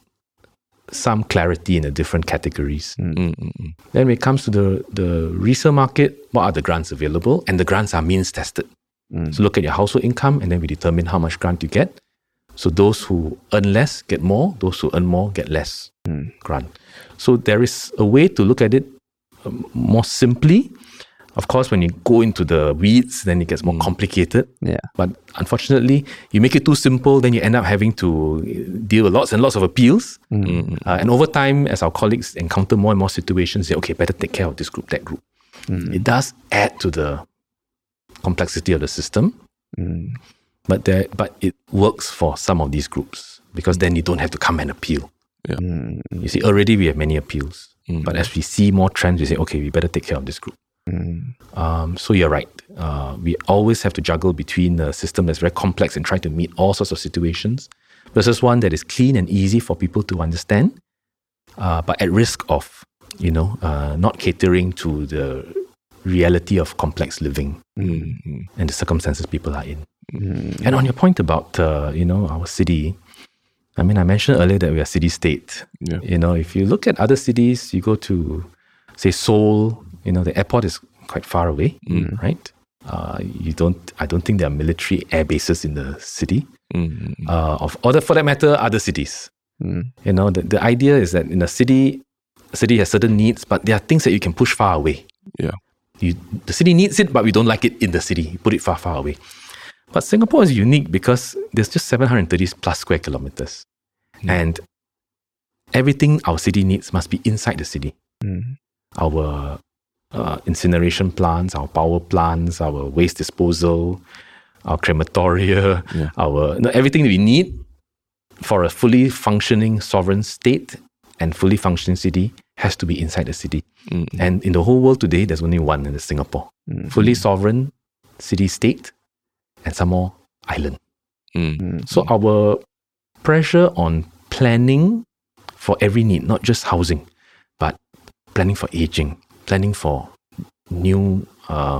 some clarity in the different categories. Mm-hmm. Then when it comes to the, the resale market, what are the grants available? And the grants are means tested. Mm. So look at your household income and then we determine how much grant you get. So those who earn less get more, those who earn more get less mm. grant. So there is a way to look at it um, more simply. Of course, when you go into the weeds, then it gets more mm. complicated. Yeah. But unfortunately, you make it too simple, then you end up having to deal with lots and lots of appeals. Mm. Uh, and over time, as our colleagues encounter more and more situations, say, okay, better take care of this group, that group. Mm. It does add to the complexity of the system. Mm. But there, but it works for some of these groups because then you don't have to come and appeal. Yeah. Mm. You see, already we have many appeals. Mm. But as we see more trends, we say, okay, we better take care of this group. Mm. Um, so you're right. Uh, we always have to juggle between a system that's very complex and try to meet all sorts of situations versus one that is clean and easy for people to understand, uh, but at risk of, you know, uh, not catering to the reality of complex living mm. and the circumstances people are in. Mm. And on your point about, uh, you know, our city, I mean, I mentioned earlier that we are city-state. Yeah. You know, if you look at other cities, you go to, say, Seoul, you know, the airport is quite far away, mm. right? Uh, you don't. I don't think there are military air bases in the city. Mm. Uh, of or for that matter, other cities. Mm. You know, the, the idea is that in a city, a city has certain needs, but there are things that you can push far away. Yeah, you, the city needs it, but we don't like it in the city. You put it far, far away. But Singapore is unique because there's just seven hundred thirty plus square kilometers, mm. and everything our city needs must be inside the city. Mm. Our Uh, incineration plants, our power plants, our waste disposal, our crematoria, yeah. our you know, everything that we need for a fully functioning sovereign state and fully functioning city has to be inside the city. Mm-hmm. And in the whole world today, there's only one, and it's Singapore. Mm-hmm. Fully sovereign city-state and some more island. Mm-hmm. So our pressure on planning for every need, not just housing, but planning for aging, planning for new uh,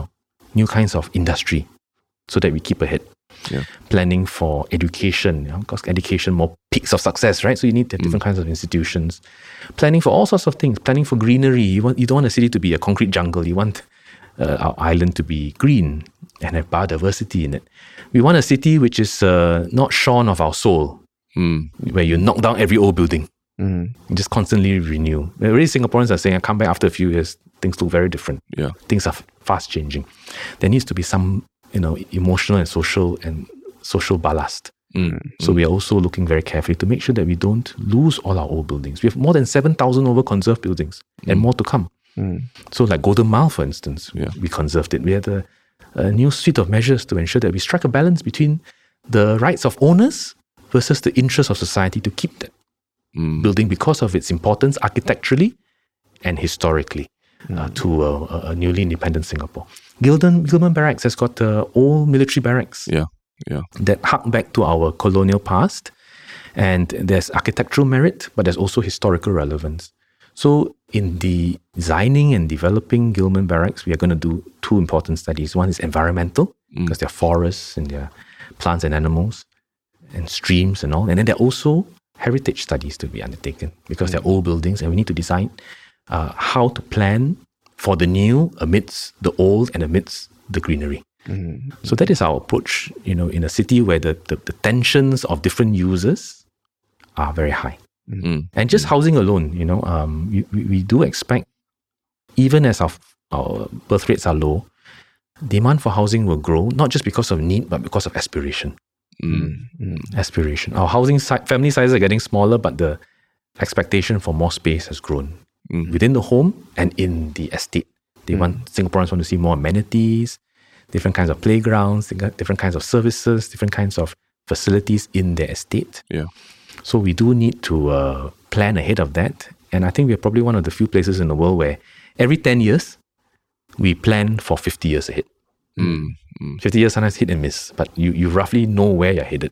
new kinds of industry so that we keep ahead. Yeah. Planning for education, you know, because education more peaks of success, right? So you need different mm. kinds of institutions. Planning for all sorts of things. Planning for greenery. You want you don't want a city to be a concrete jungle. You want uh, our island to be green and have biodiversity in it. We want a city which is uh, not shorn of our soul, mm. where you knock down every old building. Mm. You just constantly renew. Already Singaporeans are saying, I come back after a few years, things look very different. Yeah. Things are fast changing. There needs to be some, you know, emotional and social and social ballast. Mm. So mm. we are also looking very carefully to make sure that we don't lose all our old buildings. We have more than seven thousand over conserved buildings mm. and more to come. Mm. So like Golden Mile, for instance, yeah. we conserved it. We had a, a new suite of measures to ensure that we strike a balance between the rights of owners versus the interests of society to keep that mm. building because of its importance architecturally and historically mm. uh, to a, a newly independent Singapore. Gildan, Gilman Barracks has got uh, old military barracks yeah, yeah. that hark back to our colonial past. And there's architectural merit, but there's also historical relevance. So in the designing and developing Gilman Barracks, we are going to do two important studies. One is environmental, mm. because there are forests and there are plants and animals and streams and all. And then there are also heritage studies to be undertaken because mm. they're old buildings and we need to decide uh, how to plan for the new amidst the old and amidst the greenery. Mm. So that is our approach, you know, in a city where the, the, the tensions of different users are very high. Mm. And just housing alone, you know, um, we, we do expect, even as our, our birth rates are low, demand for housing will grow, not just because of need, but because of aspiration. Mm. Mm. Aspiration. Our housing si- family sizes are getting smaller, but the expectation for more space has grown mm. within the home and in the estate. They mm. want Singaporeans want to see more amenities, different kinds of playgrounds, different kinds of services, different kinds of facilities in their estate. Yeah. So we do need to uh, plan ahead of that. And I think we're probably one of the few places in the world where every ten years, we plan for fifty years ahead. Mm. Mm. fifty years sometimes hit and miss, but you, you roughly know where you're headed.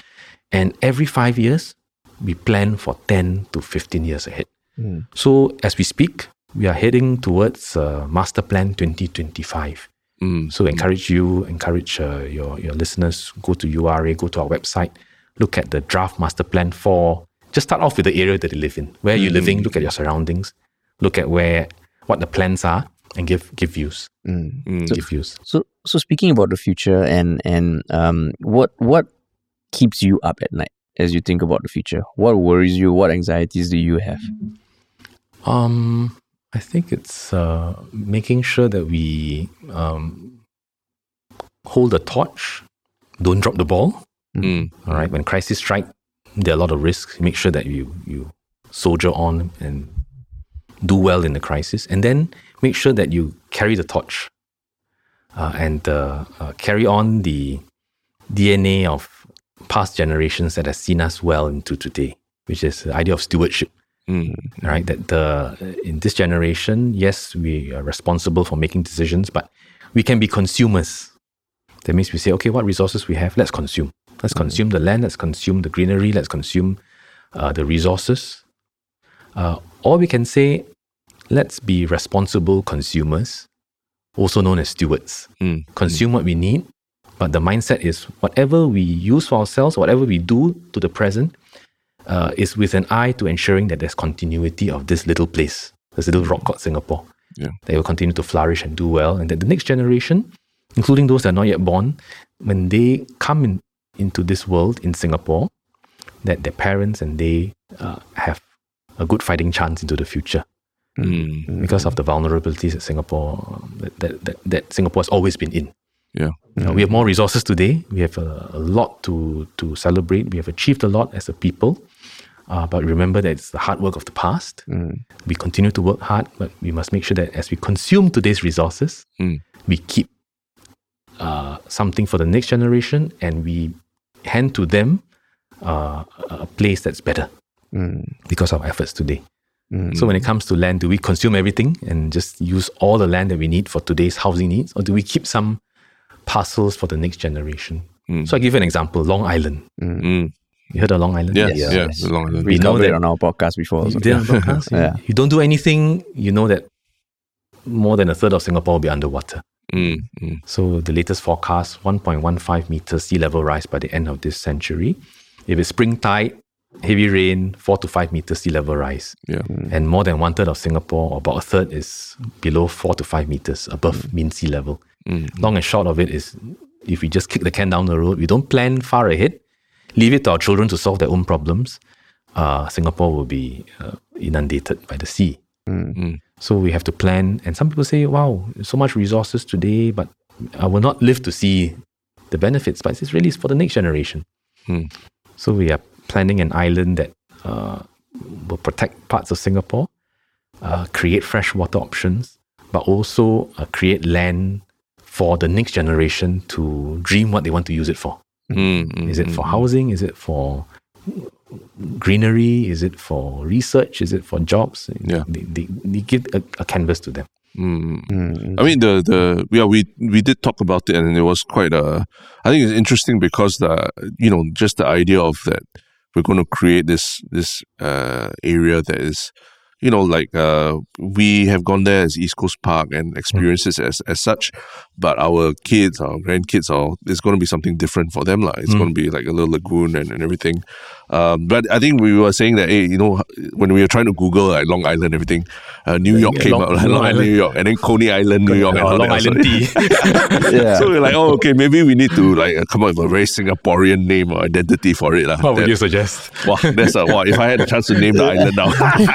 And every five years, we plan for ten to fifteen years ahead. Mm. So as we speak, we are heading towards uh, Master Plan twenty twenty-five. Mm. So encourage you, encourage uh, your, your listeners, go to U R A, go to our website, look at the draft master plan for, just start off with the area that you live in. Where mm. you're living, look at your surroundings, look at where, what the plans are, and give give views. Mm. Mm. So, give views. So, so speaking about the future and and um, what what keeps you up at night as you think about the future? What worries you? What anxieties do you have? Um, I think it's uh, making sure that we um, hold the torch, don't drop the ball. Mm. All right. When crisis strike, there are a lot of risks. Make sure that you you soldier on and do well in the crisis, and then make sure that you carry the torch uh, and uh, uh, carry on the D N A of past generations that have seen us well into today, which is the idea of stewardship. Mm. Right. That the in this generation, yes, we are responsible for making decisions, but we can be consumers. That means we say, okay, what resources we have, let's consume. Let's consume mm. the land, let's consume the greenery, let's consume uh, the resources. Uh, or we can say, let's be responsible consumers, also known as stewards. Mm. Consume mm. what we need, but the mindset is whatever we use for ourselves, whatever we do to the present, uh, is with an eye to ensuring that there's continuity of this little place, this little rock called Singapore. Yeah. That will continue to flourish and do well, and that the next generation, including those that are not yet born, when they come in, into this world in Singapore, that their parents and they uh, have a good fighting chance into the future. Mm. Because of the vulnerabilities that Singapore that, that, that, that Singapore has always been in. Yeah, you know, we have more resources today. We have a, a lot to to celebrate. We have achieved a lot as a people. Uh, but remember that it's the hard work of the past. Mm. We continue to work hard, but we must make sure that as we consume today's resources, mm. we keep uh, something for the next generation, and we hand to them uh, a place that's better mm. because of our efforts today. Mm. So when it comes to land, do we consume everything and just use all the land that we need for today's housing needs, or do we keep some parcels for the next generation? Mm. So I give you an example, Long Island. Mm. You heard of Long Island? Yes, yes, yes, yes. Long Island. We know that on our podcast before. You did on podcast? yeah. You don't do anything, you know that more than a third of Singapore will be underwater. Mm, mm. So the latest forecast, one point one five meters sea level rise by the end of this century. If it's spring tide, heavy rain, four to five meters sea level rise. Yeah. And more than one third of Singapore, or about a third, is below four to five meters above mm. mean sea level. Mm. Long and short of it is, if we just kick the can down the road, we don't plan far ahead, leave it to our children to solve their own problems, uh, Singapore will be uh, inundated by the sea. Mm. So we have to plan. And some people say, wow, so much resources today, but I will not live to see the benefits. But it's really for the next generation. Mm. So we are planning an island that uh, will protect parts of Singapore, uh, create freshwater options, but also uh, create land for the next generation to dream what they want to use it for. Mm, mm, Is it for mm, housing? Is it for greenery? Is it for research? Is it for jobs? Yeah. They, they, they give a, a canvas to them. Mm. Mm. I mean, the the yeah, we we did talk about it, and it was quite a. I think it's interesting because the you know just the idea of that we're going to create this this uh, area that is, you know, like uh, we have gone there as East Coast Park and experienced it as as such, but our kids, our grandkids, are it's going to be something different for them, lah. It's mm. going to be like a little lagoon and, and everything. Um, but I think we were saying that, hey, you know, when we were trying to Google like Long Island and everything, uh, New York yeah, came Long, out, like Long, Long Island, New York, and then Coney Island, New York, and all Long that. Island tea. yeah. So we're like, oh, okay, maybe we need to like come up with a very Singaporean name or identity for it, lah. What would that, you suggest? Wow, that's a, wow, if I had a chance to name the island now,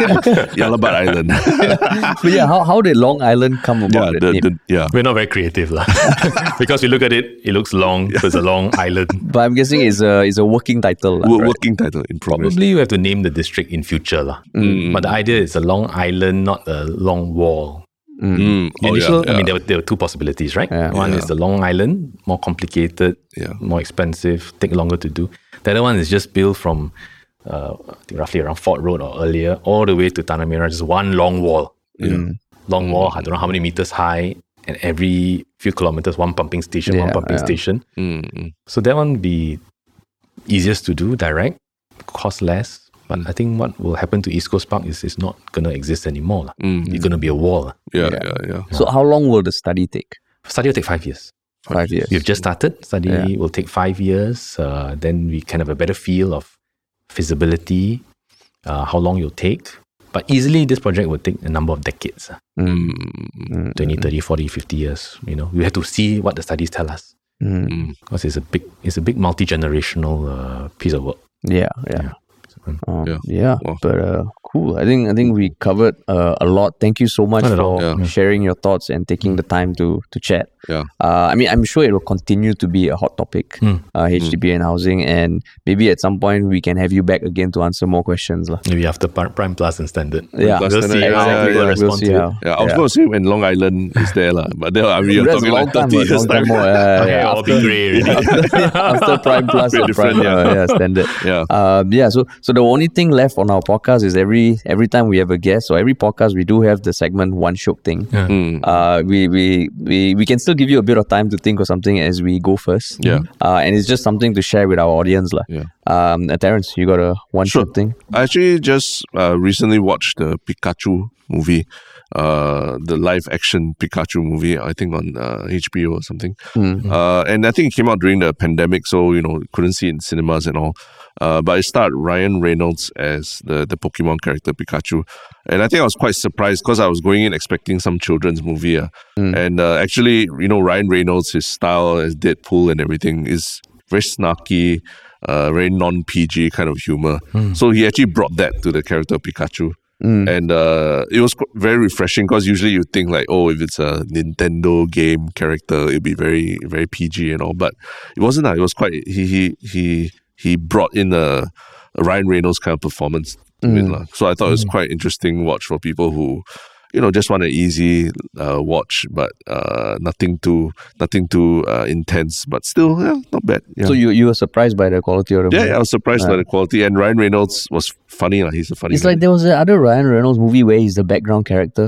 Yalabat Island. But yeah, how, how did Long Island come about? Yeah, that the, name? the, yeah. We're not very creative, lah. Because you look at it, it looks long, so it's a long island. But I'm guessing it's a, it's a working title. lah, W- right? Working title in progress. Probably you have to name the district in future, lah. Mm. But the idea is a long island, not a long wall. Mm. The Oh, initial, yeah, I mean, yeah. there were, there were two possibilities, right? Yeah. One Yeah. is the long island, more complicated, Yeah. more expensive, take longer to do. The other one is just built from uh, I think roughly around Fort Road or earlier, all the way to Tanah Merah, just one long wall. Yeah. Long wall, I don't know how many meters high, and every few kilometers, one pumping station, one Yeah, pumping yeah. station. Mm, mm. So that one would be easiest to do, direct, cost less. But I think what will happen to East Coast Park is it's not going to exist anymore. lah. Mm. It's going to be a wall. lah. Yeah, Yeah. yeah, yeah. So how long will the study take? Study will take five years. Five years. We've just started. Study Yeah. will take five years. Uh, then we can have a better feel of feasibility, uh, how long it'll take. But easily, this project will take a number of decades. ah. Mm. Mm, twenty, thirty, forty, fifty years. You know, we have to see what the studies tell us. mm. Mm. Because it's a big, it's a big multi-generational uh, piece of work. Yeah, yeah. Um, Yeah. yeah, Wow. but uh, cool. I think I think we covered uh, a lot. Thank you so much Not at for all. Yeah. sharing your thoughts and taking the time to to chat. Yeah. Uh, I mean, I'm sure it will continue to be a hot topic, Mm. uh, H D B and housing, and maybe at some point we can have you back again to answer more questions, lah. Maybe after Pri- Prime Plus and Standard. Yeah. we'll Plus see Standard, how yeah, people yeah. respond We'll see to how. it. Yeah, I was going to say when Long Island is there, lah. But then I mean, you're That's a talking long like time, thirty a years long time time. more. Yeah, Okay, yeah, I'll be grey already. after, after Prime Plus Very or Prime, different, yeah. uh, yeah, Standard. Yeah. Um, yeah. So, so the only thing left on our podcast is every every time we have a guest, so every podcast we do have the segment One Shiok Thing. Yeah. Mm. Uh, we, we we we can still give you a bit of time to think of something as we go first. Yeah. Uh, and it's just something to share with our audience, lah. Yeah. Um, uh, Terence, you got a One Sure. Shiok Thing? I actually just uh, recently watched the Pikachu movie, uh, the live action Pikachu movie, I think on uh, H B O or something. Mm. Uh, and I think it came out during the pandemic, so, you know, couldn't see it in cinemas and all. Uh, but it starred Ryan Reynolds as the, the Pokemon character Pikachu. And I think I was quite surprised because I was going in expecting some children's movie. Uh. Mm. And uh, actually, you know, Ryan Reynolds, his style as Deadpool and everything is very snarky, uh, very non-P G kind of humor. So he actually brought that to the character Pikachu. Mm. And uh, it was qu- very refreshing because usually you think like, oh, if it's a Nintendo game character, it'd be very, very P G and all. But it wasn't. Uh, it was quite. He he he he brought in a, a Ryan Reynolds kind of performance to it, lah. So I thought it was quite interesting watch for people who, you know, just want an easy uh, watch, but uh, nothing too nothing too uh, intense, but still, yeah, not bad. Yeah. So you you were surprised by the quality of the yeah, movie? yeah, I was surprised by the quality, and Ryan Reynolds was funny. Lah. He's a funny. It's guy. like there was another Ryan Reynolds movie where he's the background character.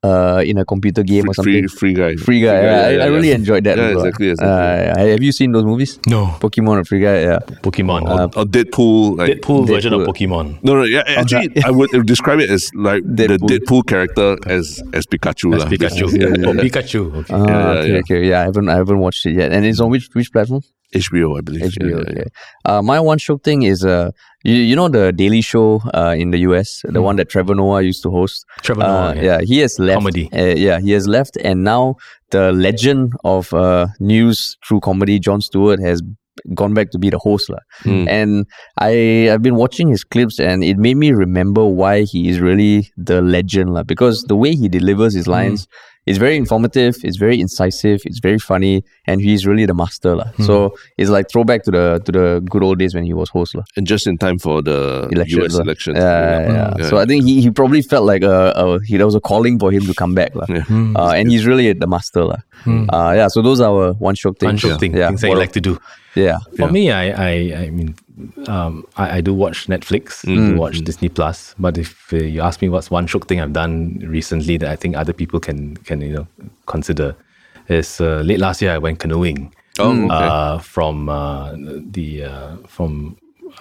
uh, in a computer game or something. Free, free guy. Free guy. Free yeah, guy, I, yeah, I really yeah. enjoyed that. Yeah, as well. exactly, exactly. Uh, have you seen those movies? No. Pokemon or Free Guy? Yeah. Pokemon. Uh, Or Deadpool. Like, Deadpool version of Deadpool. Pokemon. No, no, yeah. Actually, I would describe it as like the Deadpool. Deadpool character as as Pikachu. As lah, Pikachu. basically. Oh, Pikachu. Okay. Ah, yeah, okay, yeah. okay. Yeah, I haven't, I haven't watched it yet. And it's on which which platform? H B O, I believe. H B O. Yeah, yeah, Okay. Uh, my one show thing is uh, you, you know the Daily Show uh, in the U S, the one that Trevor Noah used to host. Trevor Uh, Noah, yeah. yeah. he has left. Comedy. Uh, yeah, he has left, and now the legend of uh, news through comedy, Jon Stewart, has gone back to be the host, lah. Mm. And I I've been watching his clips, and it made me remember why he is really the legend, lah. Because the way he delivers his lines. It's very informative, it's very incisive, it's very funny, and he's really the master. La. So it's like throwback to the to the good old days when he was host. La. And just in time for the Elections, U S lah. elections. Yeah, yeah, yeah. So I think he, he probably felt like a, a he, there was a calling for him to come back. La. Yeah. Uh, and he's really the master. La. Uh, yeah, so those are our one shock things. One show thing. Yeah. Things that you What- like to do. Yeah. For me, I, I, I mean, um, I, I do watch Netflix, I do watch Disney Plus. But if uh, you ask me what's one shock thing I've done recently that I think other people can can you know consider, is uh, late last year I went canoeing. Oh, okay. uh, from uh, the uh, from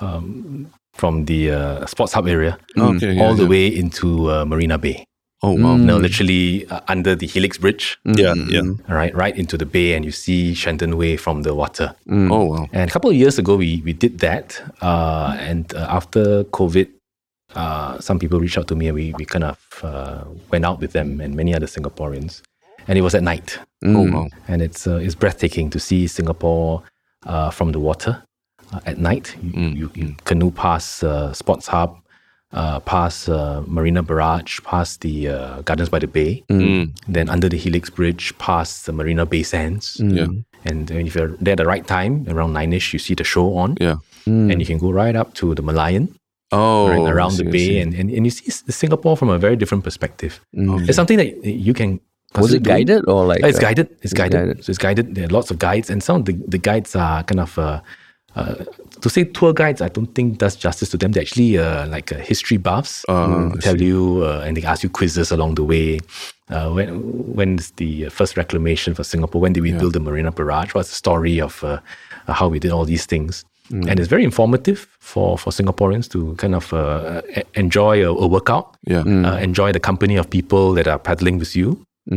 um, from the uh, Sports Hub area Okay, all yeah, the yeah. way into uh, Marina Bay. Oh, wow. No, literally uh, under the Helix Bridge. Yeah, yeah. All right, right into the bay, and you see Shenton Way from the water. Oh, wow. And a couple of years ago, we we did that. Uh, and uh, after COVID, uh, some people reached out to me, and we we kind of uh, went out with them and many other Singaporeans. And it was at night, Oh, wow. and it's uh, it's breathtaking to see Singapore uh, from the water uh, at night. You, Mm, you, you canoe past uh, Sports Hub, uh, past uh, Marina Barrage, past the uh, Gardens by the Bay, Mm. then under the Helix Bridge, past the Marina Bay Sands. Yeah, And then if you're there at the right time, around nine-ish, you see the show on, yeah. and you can go right up to the Malayan, Oh, right, I around see, the I bay, see. and, and, and you see S- Singapore from a very different perspective. It's something that you can. Was it consider doing. guided or like? Uh, It's uh, guided. It's guided. guided. So it's guided. There are lots of guides, and some of the, the guides are kind of uh, uh, to say tour guides. I don't think does justice to them. They're actually uh, like uh, history buffs. Ah, They tell you uh, and they ask you quizzes along the way. Uh, when when's the first reclamation for Singapore? When did we build the Marina Barrage? What's the story of uh, how we did all these things? And it's very informative for, for Singaporeans to kind of uh, e- enjoy a, a workout, Yeah. uh, enjoy the company of people that are paddling with you,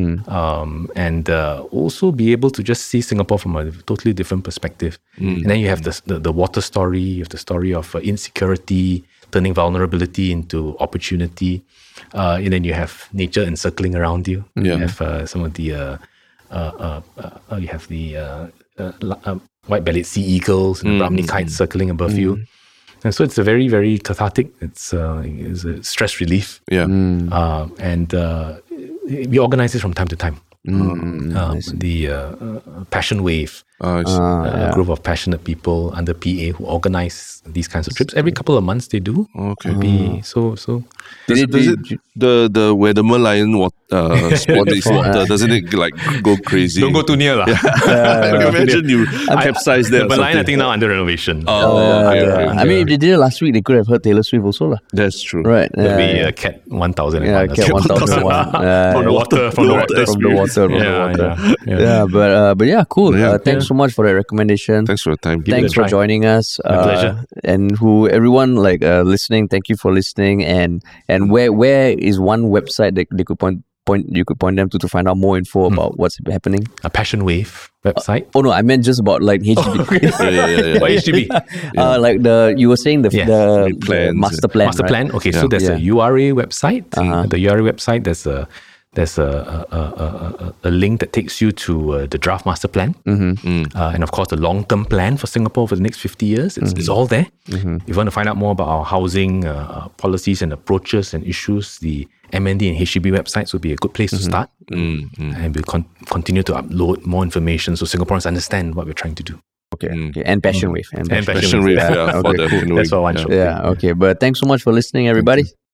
um, and uh, also be able to just see Singapore from a totally different perspective. And then you have the, the, the water story, you have the story of uh, insecurity, turning vulnerability into opportunity. Uh, and then you have nature encircling around you. Yeah. You have uh, some of the, uh, uh, uh, uh, you have the uh, uh, la- uh, white-bellied sea eagles and the Brahmini kites circling above you. And so it's a very, very cathartic. It's, uh, it's a stress relief. Yeah. Uh, and uh, we organize this from time to time. Um, the uh, uh, Passion Wave, Ah, I see. a group of passionate people under P A who organize these kinds of trips. Every couple of months they do. Okay. Maybe so so. Does Did it, does it- it, the the where the Merlion wat, uh, sport is water, doesn't it like go crazy? Don't go too near, lah. I can imagine you capsize there. The or Merlion, I something. think now under renovation. Oh, Uh, okay, yeah. okay. I mean, if they did it last week, they could have heard Taylor Swift also, lah. That's true. Right? There'll Yeah, be yeah. uh, Cat one thousand Yeah, one. Cat one thousand one. Uh, From the water, from the water. from the water, from the Yeah, water. yeah, yeah. Yeah, but uh, but yeah, cool. Yeah. Uh, thanks so much for that recommendation. Thanks for your time. Give it Thanks a for try. joining us. My uh, pleasure. And who everyone like uh, listening, thank you for listening. And and where where is one website that they could point point you could point them to to find out more info about what's happening? A Passion Wave website. Oh no, I meant just about like H D B. Yeah, yeah, yeah, yeah. What H D B? Uh, like the you were saying the, Yeah. the, The plans, the master plan. Master right? plan. Okay, so Yeah. there's a Yeah. U R A website. Uh-huh. The U R A website. There's a there's a a, a, a, a link that takes you to uh, the draft master plan, mm-hmm. uh, and of course the long term plan for Singapore for the next fifty years. It's, Mm-hmm. it's all there. If you want to find out more about our housing uh, policies and approaches and issues, the M N D and H D B websites would be a good place to start. Mm-hmm. And we'll con- continue to upload more information so Singaporeans understand what we're trying to do. Okay, okay, and Passion Wave. And And Passion Passion Passion Wave, Yeah. yeah, for Okay, the cool. canoeing. That's for one show. Yeah, okay. But thanks so much for listening, everybody.